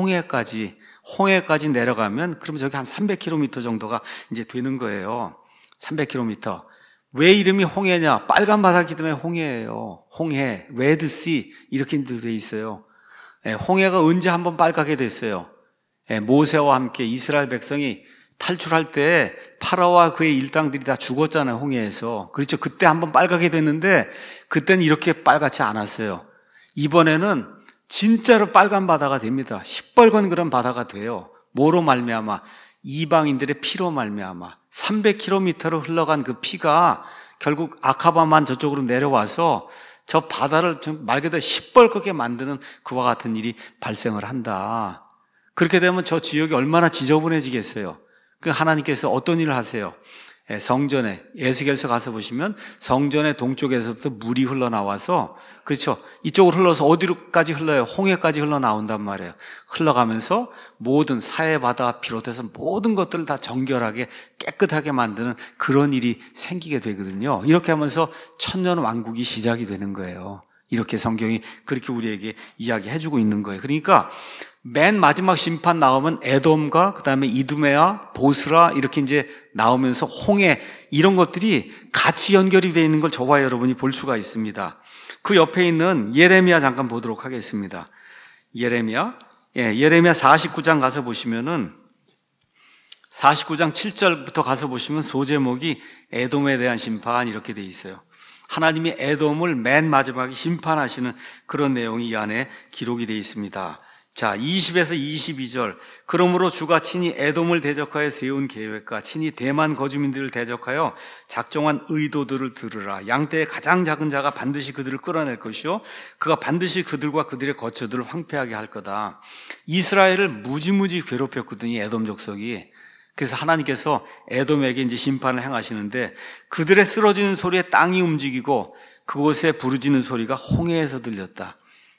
홍해까지 내려가면 그러면 저기 한 300km 정도가 이제 되는 거예요. 300km. 왜 이름이 홍해냐? 빨간 바다기 때문에 홍해예요. 홍해, 레드씨 이렇게 돼 있어요. 홍해가 언제 한번 빨갛게 됐어요? 모세와 함께 이스라엘 백성이 탈출할 때 파라오와 그의 일당들이 다 죽었잖아요, 홍해에서. 그렇죠. 그때 한번 빨갛게 됐는데 그때는 이렇게 빨갛지 않았어요. 이번에는 진짜로 빨간 바다가 됩니다. 시뻘건 그런 바다가 돼요. 뭐로 말미암아? 이방인들의 피로 말미암아. 300km로 흘러간 그 피가 결국 아카바만 저쪽으로 내려와서 저 바다를 말 그대로 시뻘겋게 만드는 그와 같은 일이 발생을 한다. 그렇게 되면 저 지역이 얼마나 지저분해지겠어요. 그 하나님께서 어떤 일을 하세요? 성전에, 에스겔서 가서 보시면 성전의 동쪽에서부터 물이 흘러나와서, 그렇죠. 이쪽으로 흘러서 어디로까지 흘러요? 홍해까지 흘러나온단 말이에요. 흘러가면서 모든 사해바다 비롯해서 모든 것들을 다 정결하게 깨끗하게 만드는 그런 일이 생기게 되거든요. 이렇게 하면서 천년 왕국이 시작이 되는 거예요. 이렇게 성경이 그렇게 우리에게 이야기해주고 있는 거예요. 그러니까 맨 마지막 심판 나오면 에돔과 그 다음에 이두메와 보스라 이렇게 이제 나오면서 홍해 이런 것들이 같이 연결이 되어 있는 걸 저와 여러분이 볼 수가 있습니다. 그 옆에 있는 예레미야 잠깐 보도록 하겠습니다. 예레미야 49장 가서 보시면은 49장 7절부터 가서 보시면 소제목이 에돔에 대한 심판 이렇게 되어 있어요. 하나님이 에돔을 맨 마지막에 심판하시는 그런 내용이 이 안에 기록이 되어 있습니다. 자, 20에서 22절. 그러므로 주가 친히 에돔을 대적하여 세운 계획과 친히 대만 거주민들을 대적하여 작정한 의도들을 들으라. 양떼의 가장 작은 자가 반드시 그들을 끌어낼 것이요 그가 반드시 그들과 그들의 거처들을 황폐하게 할 거다. 이스라엘을 무지무지 괴롭혔거든요, 에돔 족속이. 그래서 하나님께서 에돔에게 이제 심판을 행하시는데 그들의 쓰러지는 소리에 땅이 움직이고 그곳에 부르짖는 소리가 홍해에서 들렸다.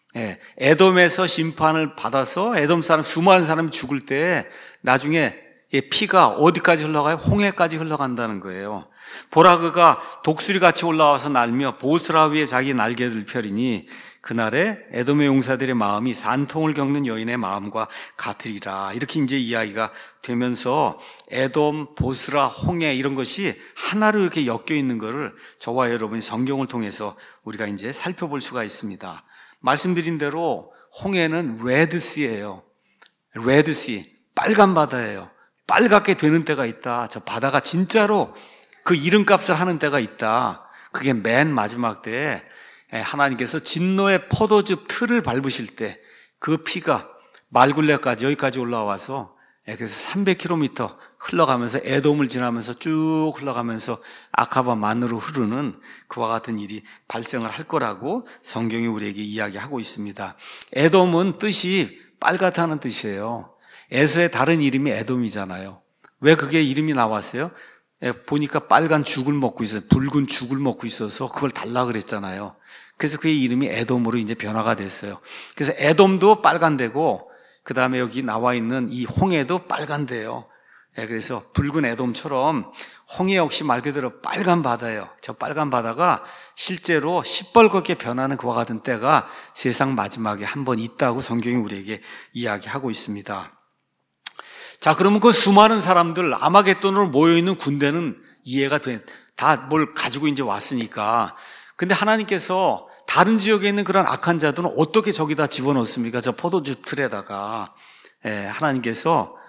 에돔에서 심판을 받아서 에돔 사람 수많은 사람이 죽을 때 나중에 피가 어디까지 흘러가요? 홍해까지 흘러간다는 거예요. 보라 그가 독수리같이 올라와서 날며 보스라 위에 자기 날개를 펴리니 그날에 에돔의 용사들의 마음이 산통을 겪는 여인의 마음과 같으리라. 이렇게 이제 이야기가 되면서 에돔, 보스라, 홍해 이런 것이 하나로 이렇게 엮여 있는 것을 저와 여러분이 성경을 통해서 우리가 이제 살펴볼 수가 있습니다. 말씀드린 대로 홍해는 레드씨예요. 레드씨, 빨간 바다예요. 빨갛게 되는 때가 있다. 저 바다가 진짜로 그 이름값을 하는 때가 있다. 그게 맨 마지막 때에 하나님께서 진노의 포도즙 틀을 밟으실 때 그 피가 말굴레까지 여기까지 올라와서 그래서 300km 흘러가면서 에돔을 지나면서 쭉 흘러가면서 아카바만으로 흐르는 그와 같은 일이 발생을 할 거라고 성경이 우리에게 이야기하고 있습니다. 에돔은 뜻이 빨갛다는 뜻이에요. 에서의 다른 이름이 에돔이잖아요. 왜 그게 이름이 나왔어요? 보니까 빨간 죽을 먹고 있어서 붉은 죽을 먹고 있어서 그걸 달라 그랬잖아요. 그래서 그의 이름이 에돔으로 이제 변화가 됐어요. 그래서 에돔도 빨간데고 그 다음에 여기 나와 있는 이 홍해도 빨간데요. 그래서 붉은 에돔처럼 홍해 역시 말 그대로 빨간 바다예요. 저 빨간 바다가 실제로 시뻘겋게 변하는 그와 같은 때가 세상 마지막에 한 번 있다고 성경이 우리에게 이야기하고 있습니다. 자, 그러면 그 수많은 사람들 아마겟돈으로 모여있는 군대는 이해가 돼. 다 뭘 가지고 이제 왔으니까. 근데 하나님께서 다른 지역에 있는 그런 악한 자들은 어떻게 저기다 집어넣습니까? 저 포도즙 틀에다가. 하나님께서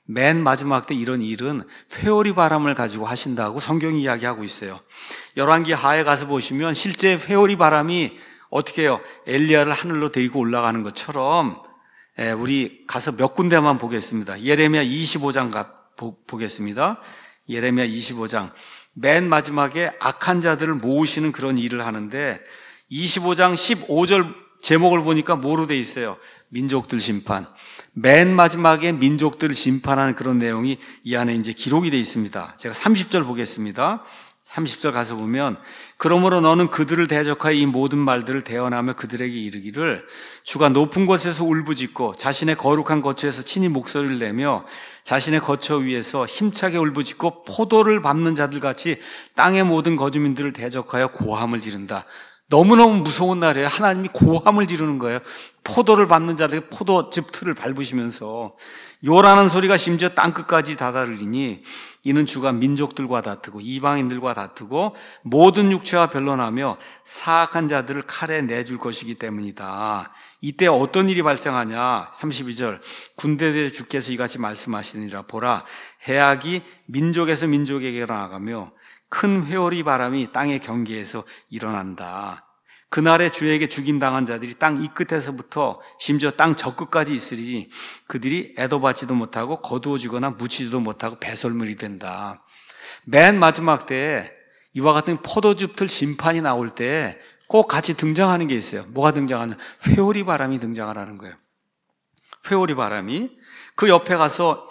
맨 마지막 때 이런 일은 회오리 바람을 가지고 하신다고 성경이 이야기하고 있어요. 열왕기 하에 가서 보시면 실제 회오리 바람이 어떻게 해요? 엘리야를 하늘로 데리고 올라가는 것처럼 우리 가서 몇 군데만 보겠습니다. 예레미야 25장 보겠습니다. 예레미야 25장. 맨 마지막에 악한 자들을 모으시는 그런 일을 하는데 25장 15절 제목을 보니까 뭐로 돼 있어요? 민족들 심판. 맨 마지막에 민족들을 심판하는 그런 내용이 이 안에 이제 기록이 돼 있습니다. 제가 30절 보겠습니다. 30절 가서 보면 그러므로 너는 그들을 대적하여 이 모든 말들을 대언하며 그들에게 이르기를 주가 높은 곳에서 울부짖고 자신의 거룩한 거처에서 친히 목소리를 내며 자신의 거처 위에서 힘차게 울부짖고 포도를 밟는 자들 같이 땅의 모든 거주민들을 대적하여 고함을 지른다. 너무너무 무서운 날이에요. 하나님이 고함을 지르는 거예요. 포도를 밟는 자들이 포도즙 틀을 밟으시면서 요라는 소리가 심지어 땅끝까지 다다르리니 이는 주가 민족들과 다투고 이방인들과 다투고 모든 육체와 변론하며 사악한 자들을 칼에 내줄 것이기 때문이다. 이때 어떤 일이 발생하냐? 32절 군대들의 주께서 이같이 말씀하시니라. 보라, 해악이 민족에서 민족에게 나아가며 큰 회오리 바람이 땅의 경계에서 일어난다. 그날에 주에게 죽임당한 자들이 땅 이 끝에서부터 심지어 땅 저 끝까지 있으리니 그들이 애도 받지도 못하고 거두어지거나 묻히지도 못하고 배설물이 된다. 맨 마지막 때에 이와 같은 포도즙 틀 심판이 나올 때 꼭 같이 등장하는 게 있어요. 뭐가 등장하냐? 회오리 바람이 등장하라는 거예요. 회오리 바람이. 그 옆에 가서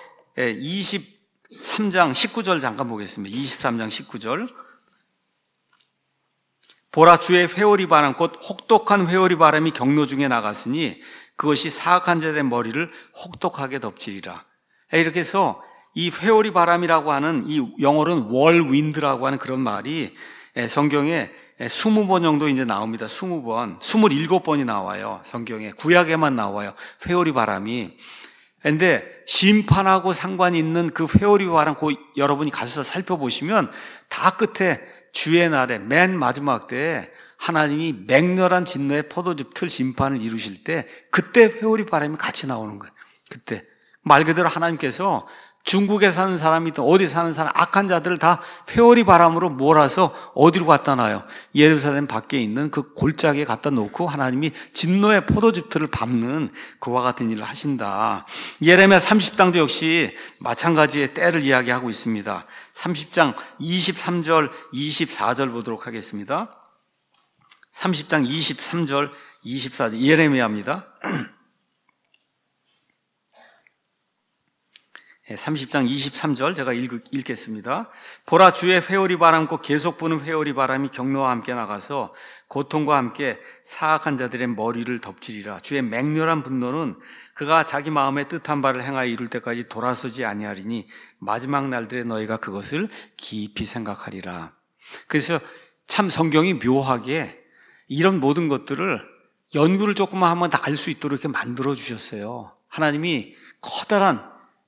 23장 19절 잠깐 보겠습니다. 23장 19절. 보라, 주의 회오리 바람 곧 혹독한 회오리 바람이 경로 중에 나갔으니 그것이 사악한 자들의 머리를 혹독하게 덮치리라. 이렇게 해서 이 회오리 바람이라고 하는 이 영어로는 월윈드라고 하는 그런 말이 성경에 20번 정도 이제 나옵니다. 20번, 27번이 나와요. 성경에 구약에만 나와요. 회오리 바람이. 근데 심판하고 상관이 있는 그 회오리 바람, 여러분이 가서 살펴보시면 다 끝에 주의 날에 맨 마지막 때에 하나님이 맹렬한 진노의 포도즙 틀 심판을 이루실 때 그때 회오리 바람이 같이 나오는 거예요. 그때 말 그대로 하나님께서 중국에 사는 사람이든 어디 사는 사람 악한 자들을 다 회오리 바람으로 몰아서 어디로 갖다 놔요? 예루살렘 밖에 있는 그 골짜기에 갖다 놓고 하나님이 진노의 포도즙 틀을 밟는 그와 같은 일을 하신다. 예레미야 30장도 역시 마찬가지의 때를 이야기하고 있습니다. 30장 23절 24절 보도록 하겠습니다. 30장 23절 24절 예레미야입니다. 30장 23절 제가 읽겠습니다. 보라, 주의 회오리 바람 곧 계속 부는 회오리 바람이 경로와 함께 나가서 고통과 함께 사악한 자들의 머리를 덮치리라. 주의 맹렬한 분노는 그가 자기 마음에 뜻한 바를 행하여 이룰 때까지 돌아서지 아니하리니 마지막 날들에 너희가 그것을 깊이 생각하리라. 그래서 참 성경이 묘하게 이런 모든 것들을 연구를 조금만 하면 다 알 수 있도록 이렇게 만들어 주셨어요. 하나님이 커다란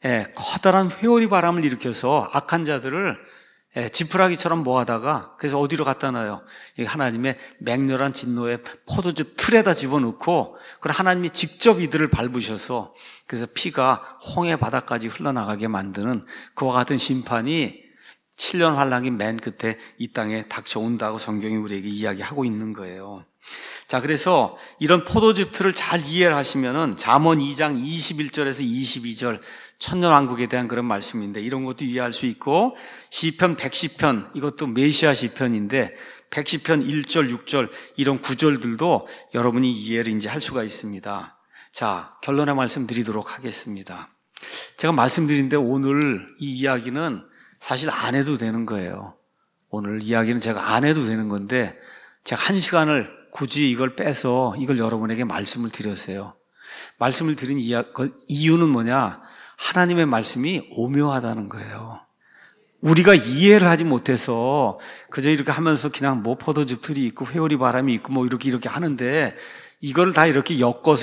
회오리 바람을 일으켜서 악한 자들을 지푸라기처럼 모아다가 그래서 어디로 갖다 놔요? 하나님의 맹렬한 진노의 포도즙 틀에다 집어넣고 그걸 하나님이 직접 이들을 밟으셔서 그래서 피가 홍해 바다까지 흘러나가게 만드는 그와 같은 심판이 7년 환란기 맨 끝에 이 땅에 닥쳐온다고 성경이 우리에게 이야기하고 있는 거예요. 자, 그래서 이런 포도즙 틀을 잘 이해를 하시면은 잠언 2장 21절에서 22절 천년왕국에 대한 그런 말씀인데 이런 것도 이해할 수 있고 시편 110편 이것도 메시아 시편인데 110편 1절 6절 이런 구절들도 여러분이 이해를 이제 할 수가 있습니다. 자, 결론의 말씀 드리도록 하겠습니다. 제가 말씀드린데 오늘 이 이야기는 사실 안 해도 되는 거예요. 오늘 이야기는 제가 안 해도 되는 건데 제가 1시간을 굳이 이걸 빼서 이걸 여러분에게 말씀을 드렸어요. 말씀을 드린 이유는 뭐냐? 하나님의 말씀이 오묘하다는 거예요. 우리가 이해를 하지 못해서 그저 이렇게 하면서 그냥 뭐 포도즙 틀이 있고 회오리 바람이 있고 뭐 이렇게 하는데 이걸 다 이렇게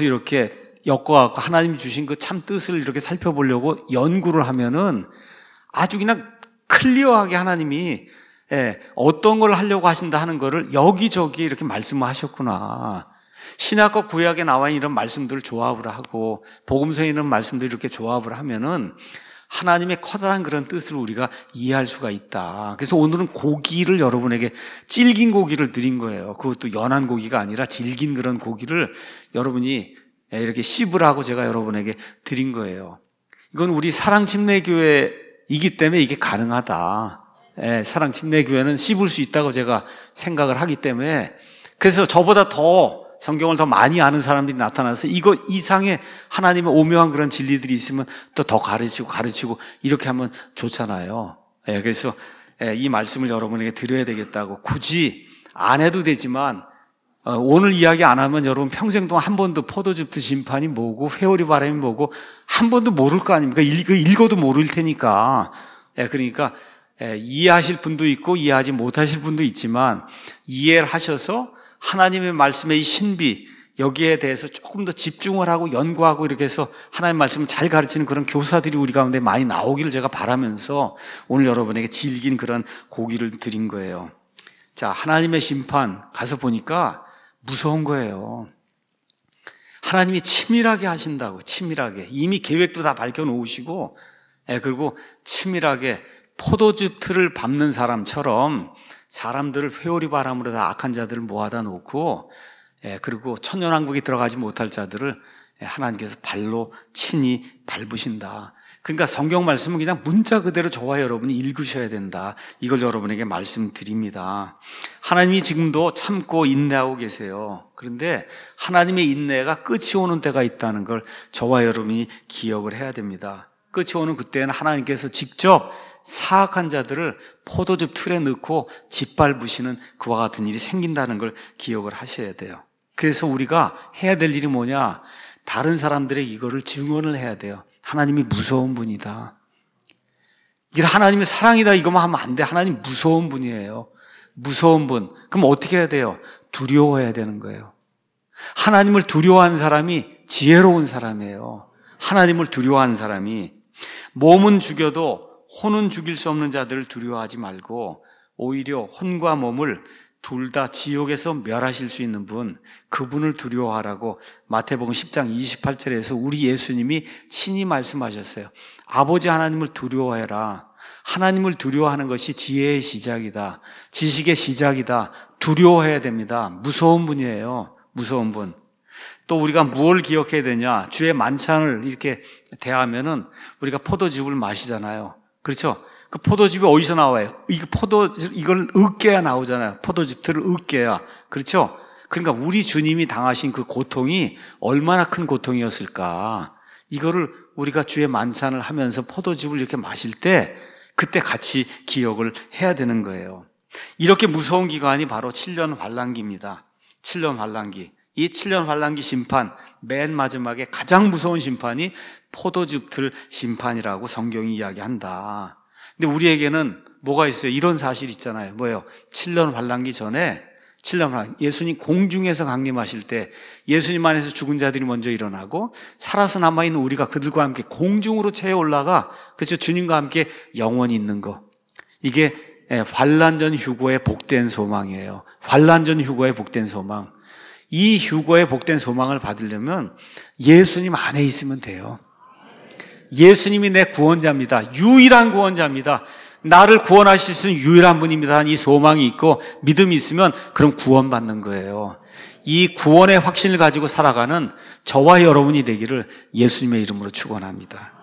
엮어갖고 하나님이 주신 그 참 뜻을 이렇게 살펴보려고 연구를 하면은 아주 그냥 클리어하게 하나님이 어떤 걸 하려고 하신다 하는 거를 여기저기 이렇게 말씀을 하셨구나. 신약과 구약에 나와 있는 이런 말씀들을 조합을 하고 복음서에 있는 말씀들을 이렇게 조합을 하면은 하나님의 커다란 그런 뜻을 우리가 이해할 수가 있다. 그래서 오늘은 고기를 여러분에게 질긴 고기를 드린 거예요. 그것도 연한 고기가 아니라 질긴 그런 고기를 여러분이 이렇게 씹으라고 제가 여러분에게 드린 거예요. 이건 우리 사랑침례교회이기 때문에 이게 가능하다. 사랑침례교회는 씹을 수 있다고 제가 생각을 하기 때문에, 그래서 저보다 더 성경을 더 많이 아는 사람들이 나타나서 이거 이상의 하나님의 오묘한 그런 진리들이 있으면 또 더 가르치고 이렇게 하면 좋잖아요. 그래서 이 말씀을 여러분에게 드려야 되겠다고, 굳이 안 해도 되지만 오늘 이야기 안 하면 여러분 평생 동안 한 번도 포도즙트 심판이 뭐고 회오리 바람이 뭐고 한 번도 모를 거 아닙니까? 읽어도 모를 테니까. 그러니까 이해하실 분도 있고 이해하지 못하실 분도 있지만, 이해를 하셔서 하나님의 말씀의 이 신비, 여기에 대해서 조금 더 집중을 하고 연구하고 이렇게 해서 하나님의 말씀을 잘 가르치는 그런 교사들이 우리 가운데 많이 나오기를 제가 바라면서 오늘 여러분에게 질긴 그런 고기를 드린 거예요. 자, 하나님의 심판 가서 보니까 무서운 거예요. 하나님이 치밀하게 하신다고, 치밀하게. 이미 계획도 다 밝혀놓으시고, 그리고 치밀하게 포도즙 틀을 밟는 사람처럼 사람들을 회오리 바람으로 다 악한 자들을 모아다 놓고, 그리고 천년왕국에 들어가지 못할 자들을 하나님께서 발로 친히 밟으신다. 그러니까 성경 말씀은 그냥 문자 그대로 저와 여러분이 읽으셔야 된다. 이걸 여러분에게 말씀드립니다. 하나님이 지금도 참고 인내하고 계세요. 그런데 하나님의 인내가 끝이 오는 때가 있다는 걸 저와 여러분이 기억을 해야 됩니다. 끝이 오는 그때는 하나님께서 직접 사악한 자들을 포도즙 틀에 넣고 짓밟으시는 그와 같은 일이 생긴다는 걸 기억을 하셔야 돼요. 그래서 우리가 해야 될 일이 뭐냐? 다른 사람들에게 이거를 증언을 해야 돼요. 하나님이 무서운 분이다. 이게 하나님의 사랑이다 이거만 하면 안 돼. 하나님 무서운 분이에요. 무서운 분. 그럼 어떻게 해야 돼요? 두려워해야 되는 거예요. 하나님을 두려워하는 사람이 지혜로운 사람이에요. 하나님을 두려워하는 사람이. 몸은 죽여도 혼은 죽일 수 없는 자들을 두려워하지 말고 오히려 혼과 몸을 둘 다 지옥에서 멸하실 수 있는 분, 그분을 두려워하라고 마태복음 10장 28절에서 우리 예수님이 친히 말씀하셨어요. 아버지 하나님을 두려워해라. 하나님을 두려워하는 것이 지혜의 시작이다. 지식의 시작이다. 두려워해야 됩니다. 무서운 분이에요. 무서운 분. 또 우리가 무엇을 기억해야 되냐? 주의 만찬을 이렇게 대하면은 우리가 포도즙을 마시잖아요. 그렇죠? 그 포도즙이 어디서 나와요? 이걸 으깨야 나오잖아요. 포도즙들을 으깨야. 그렇죠? 그러니까 우리 주님이 당하신 그 고통이 얼마나 큰 고통이었을까. 이거를 우리가 주의 만찬을 하면서 포도즙을 이렇게 마실 때 그때 같이 기억을 해야 되는 거예요. 이렇게 무서운 기간이 바로 7년 환란기입니다. 7년 환란기. 이 7년 환란기 심판, 맨 마지막에 가장 무서운 심판이 포도즙틀 심판이라고 성경이 이야기한다. 근데 우리에게는 뭐가 있어요? 이런 사실 있잖아요. 뭐예요? 7년 환란기 전에, 7년 환란기, 예수님 공중에서 강림하실 때 예수님 안에서 죽은 자들이 먼저 일어나고 살아서 남아있는 우리가 그들과 함께 공중으로 채 올라가, 그렇죠? 주님과 함께 영원히 있는 거. 이게 환란전 휴거의 복된 소망이에요. 환란전 휴거의 복된 소망. 이 휴거의 복된 소망을 받으려면 예수님 안에 있으면 돼요. 예수님이 내 구원자입니다. 유일한 구원자입니다. 나를 구원하실 수 있는 유일한 분입니다. 이 소망이 있고 믿음이 있으면 그럼 구원받는 거예요. 이 구원의 확신을 가지고 살아가는 저와 여러분이 되기를 예수님의 이름으로 축원합니다.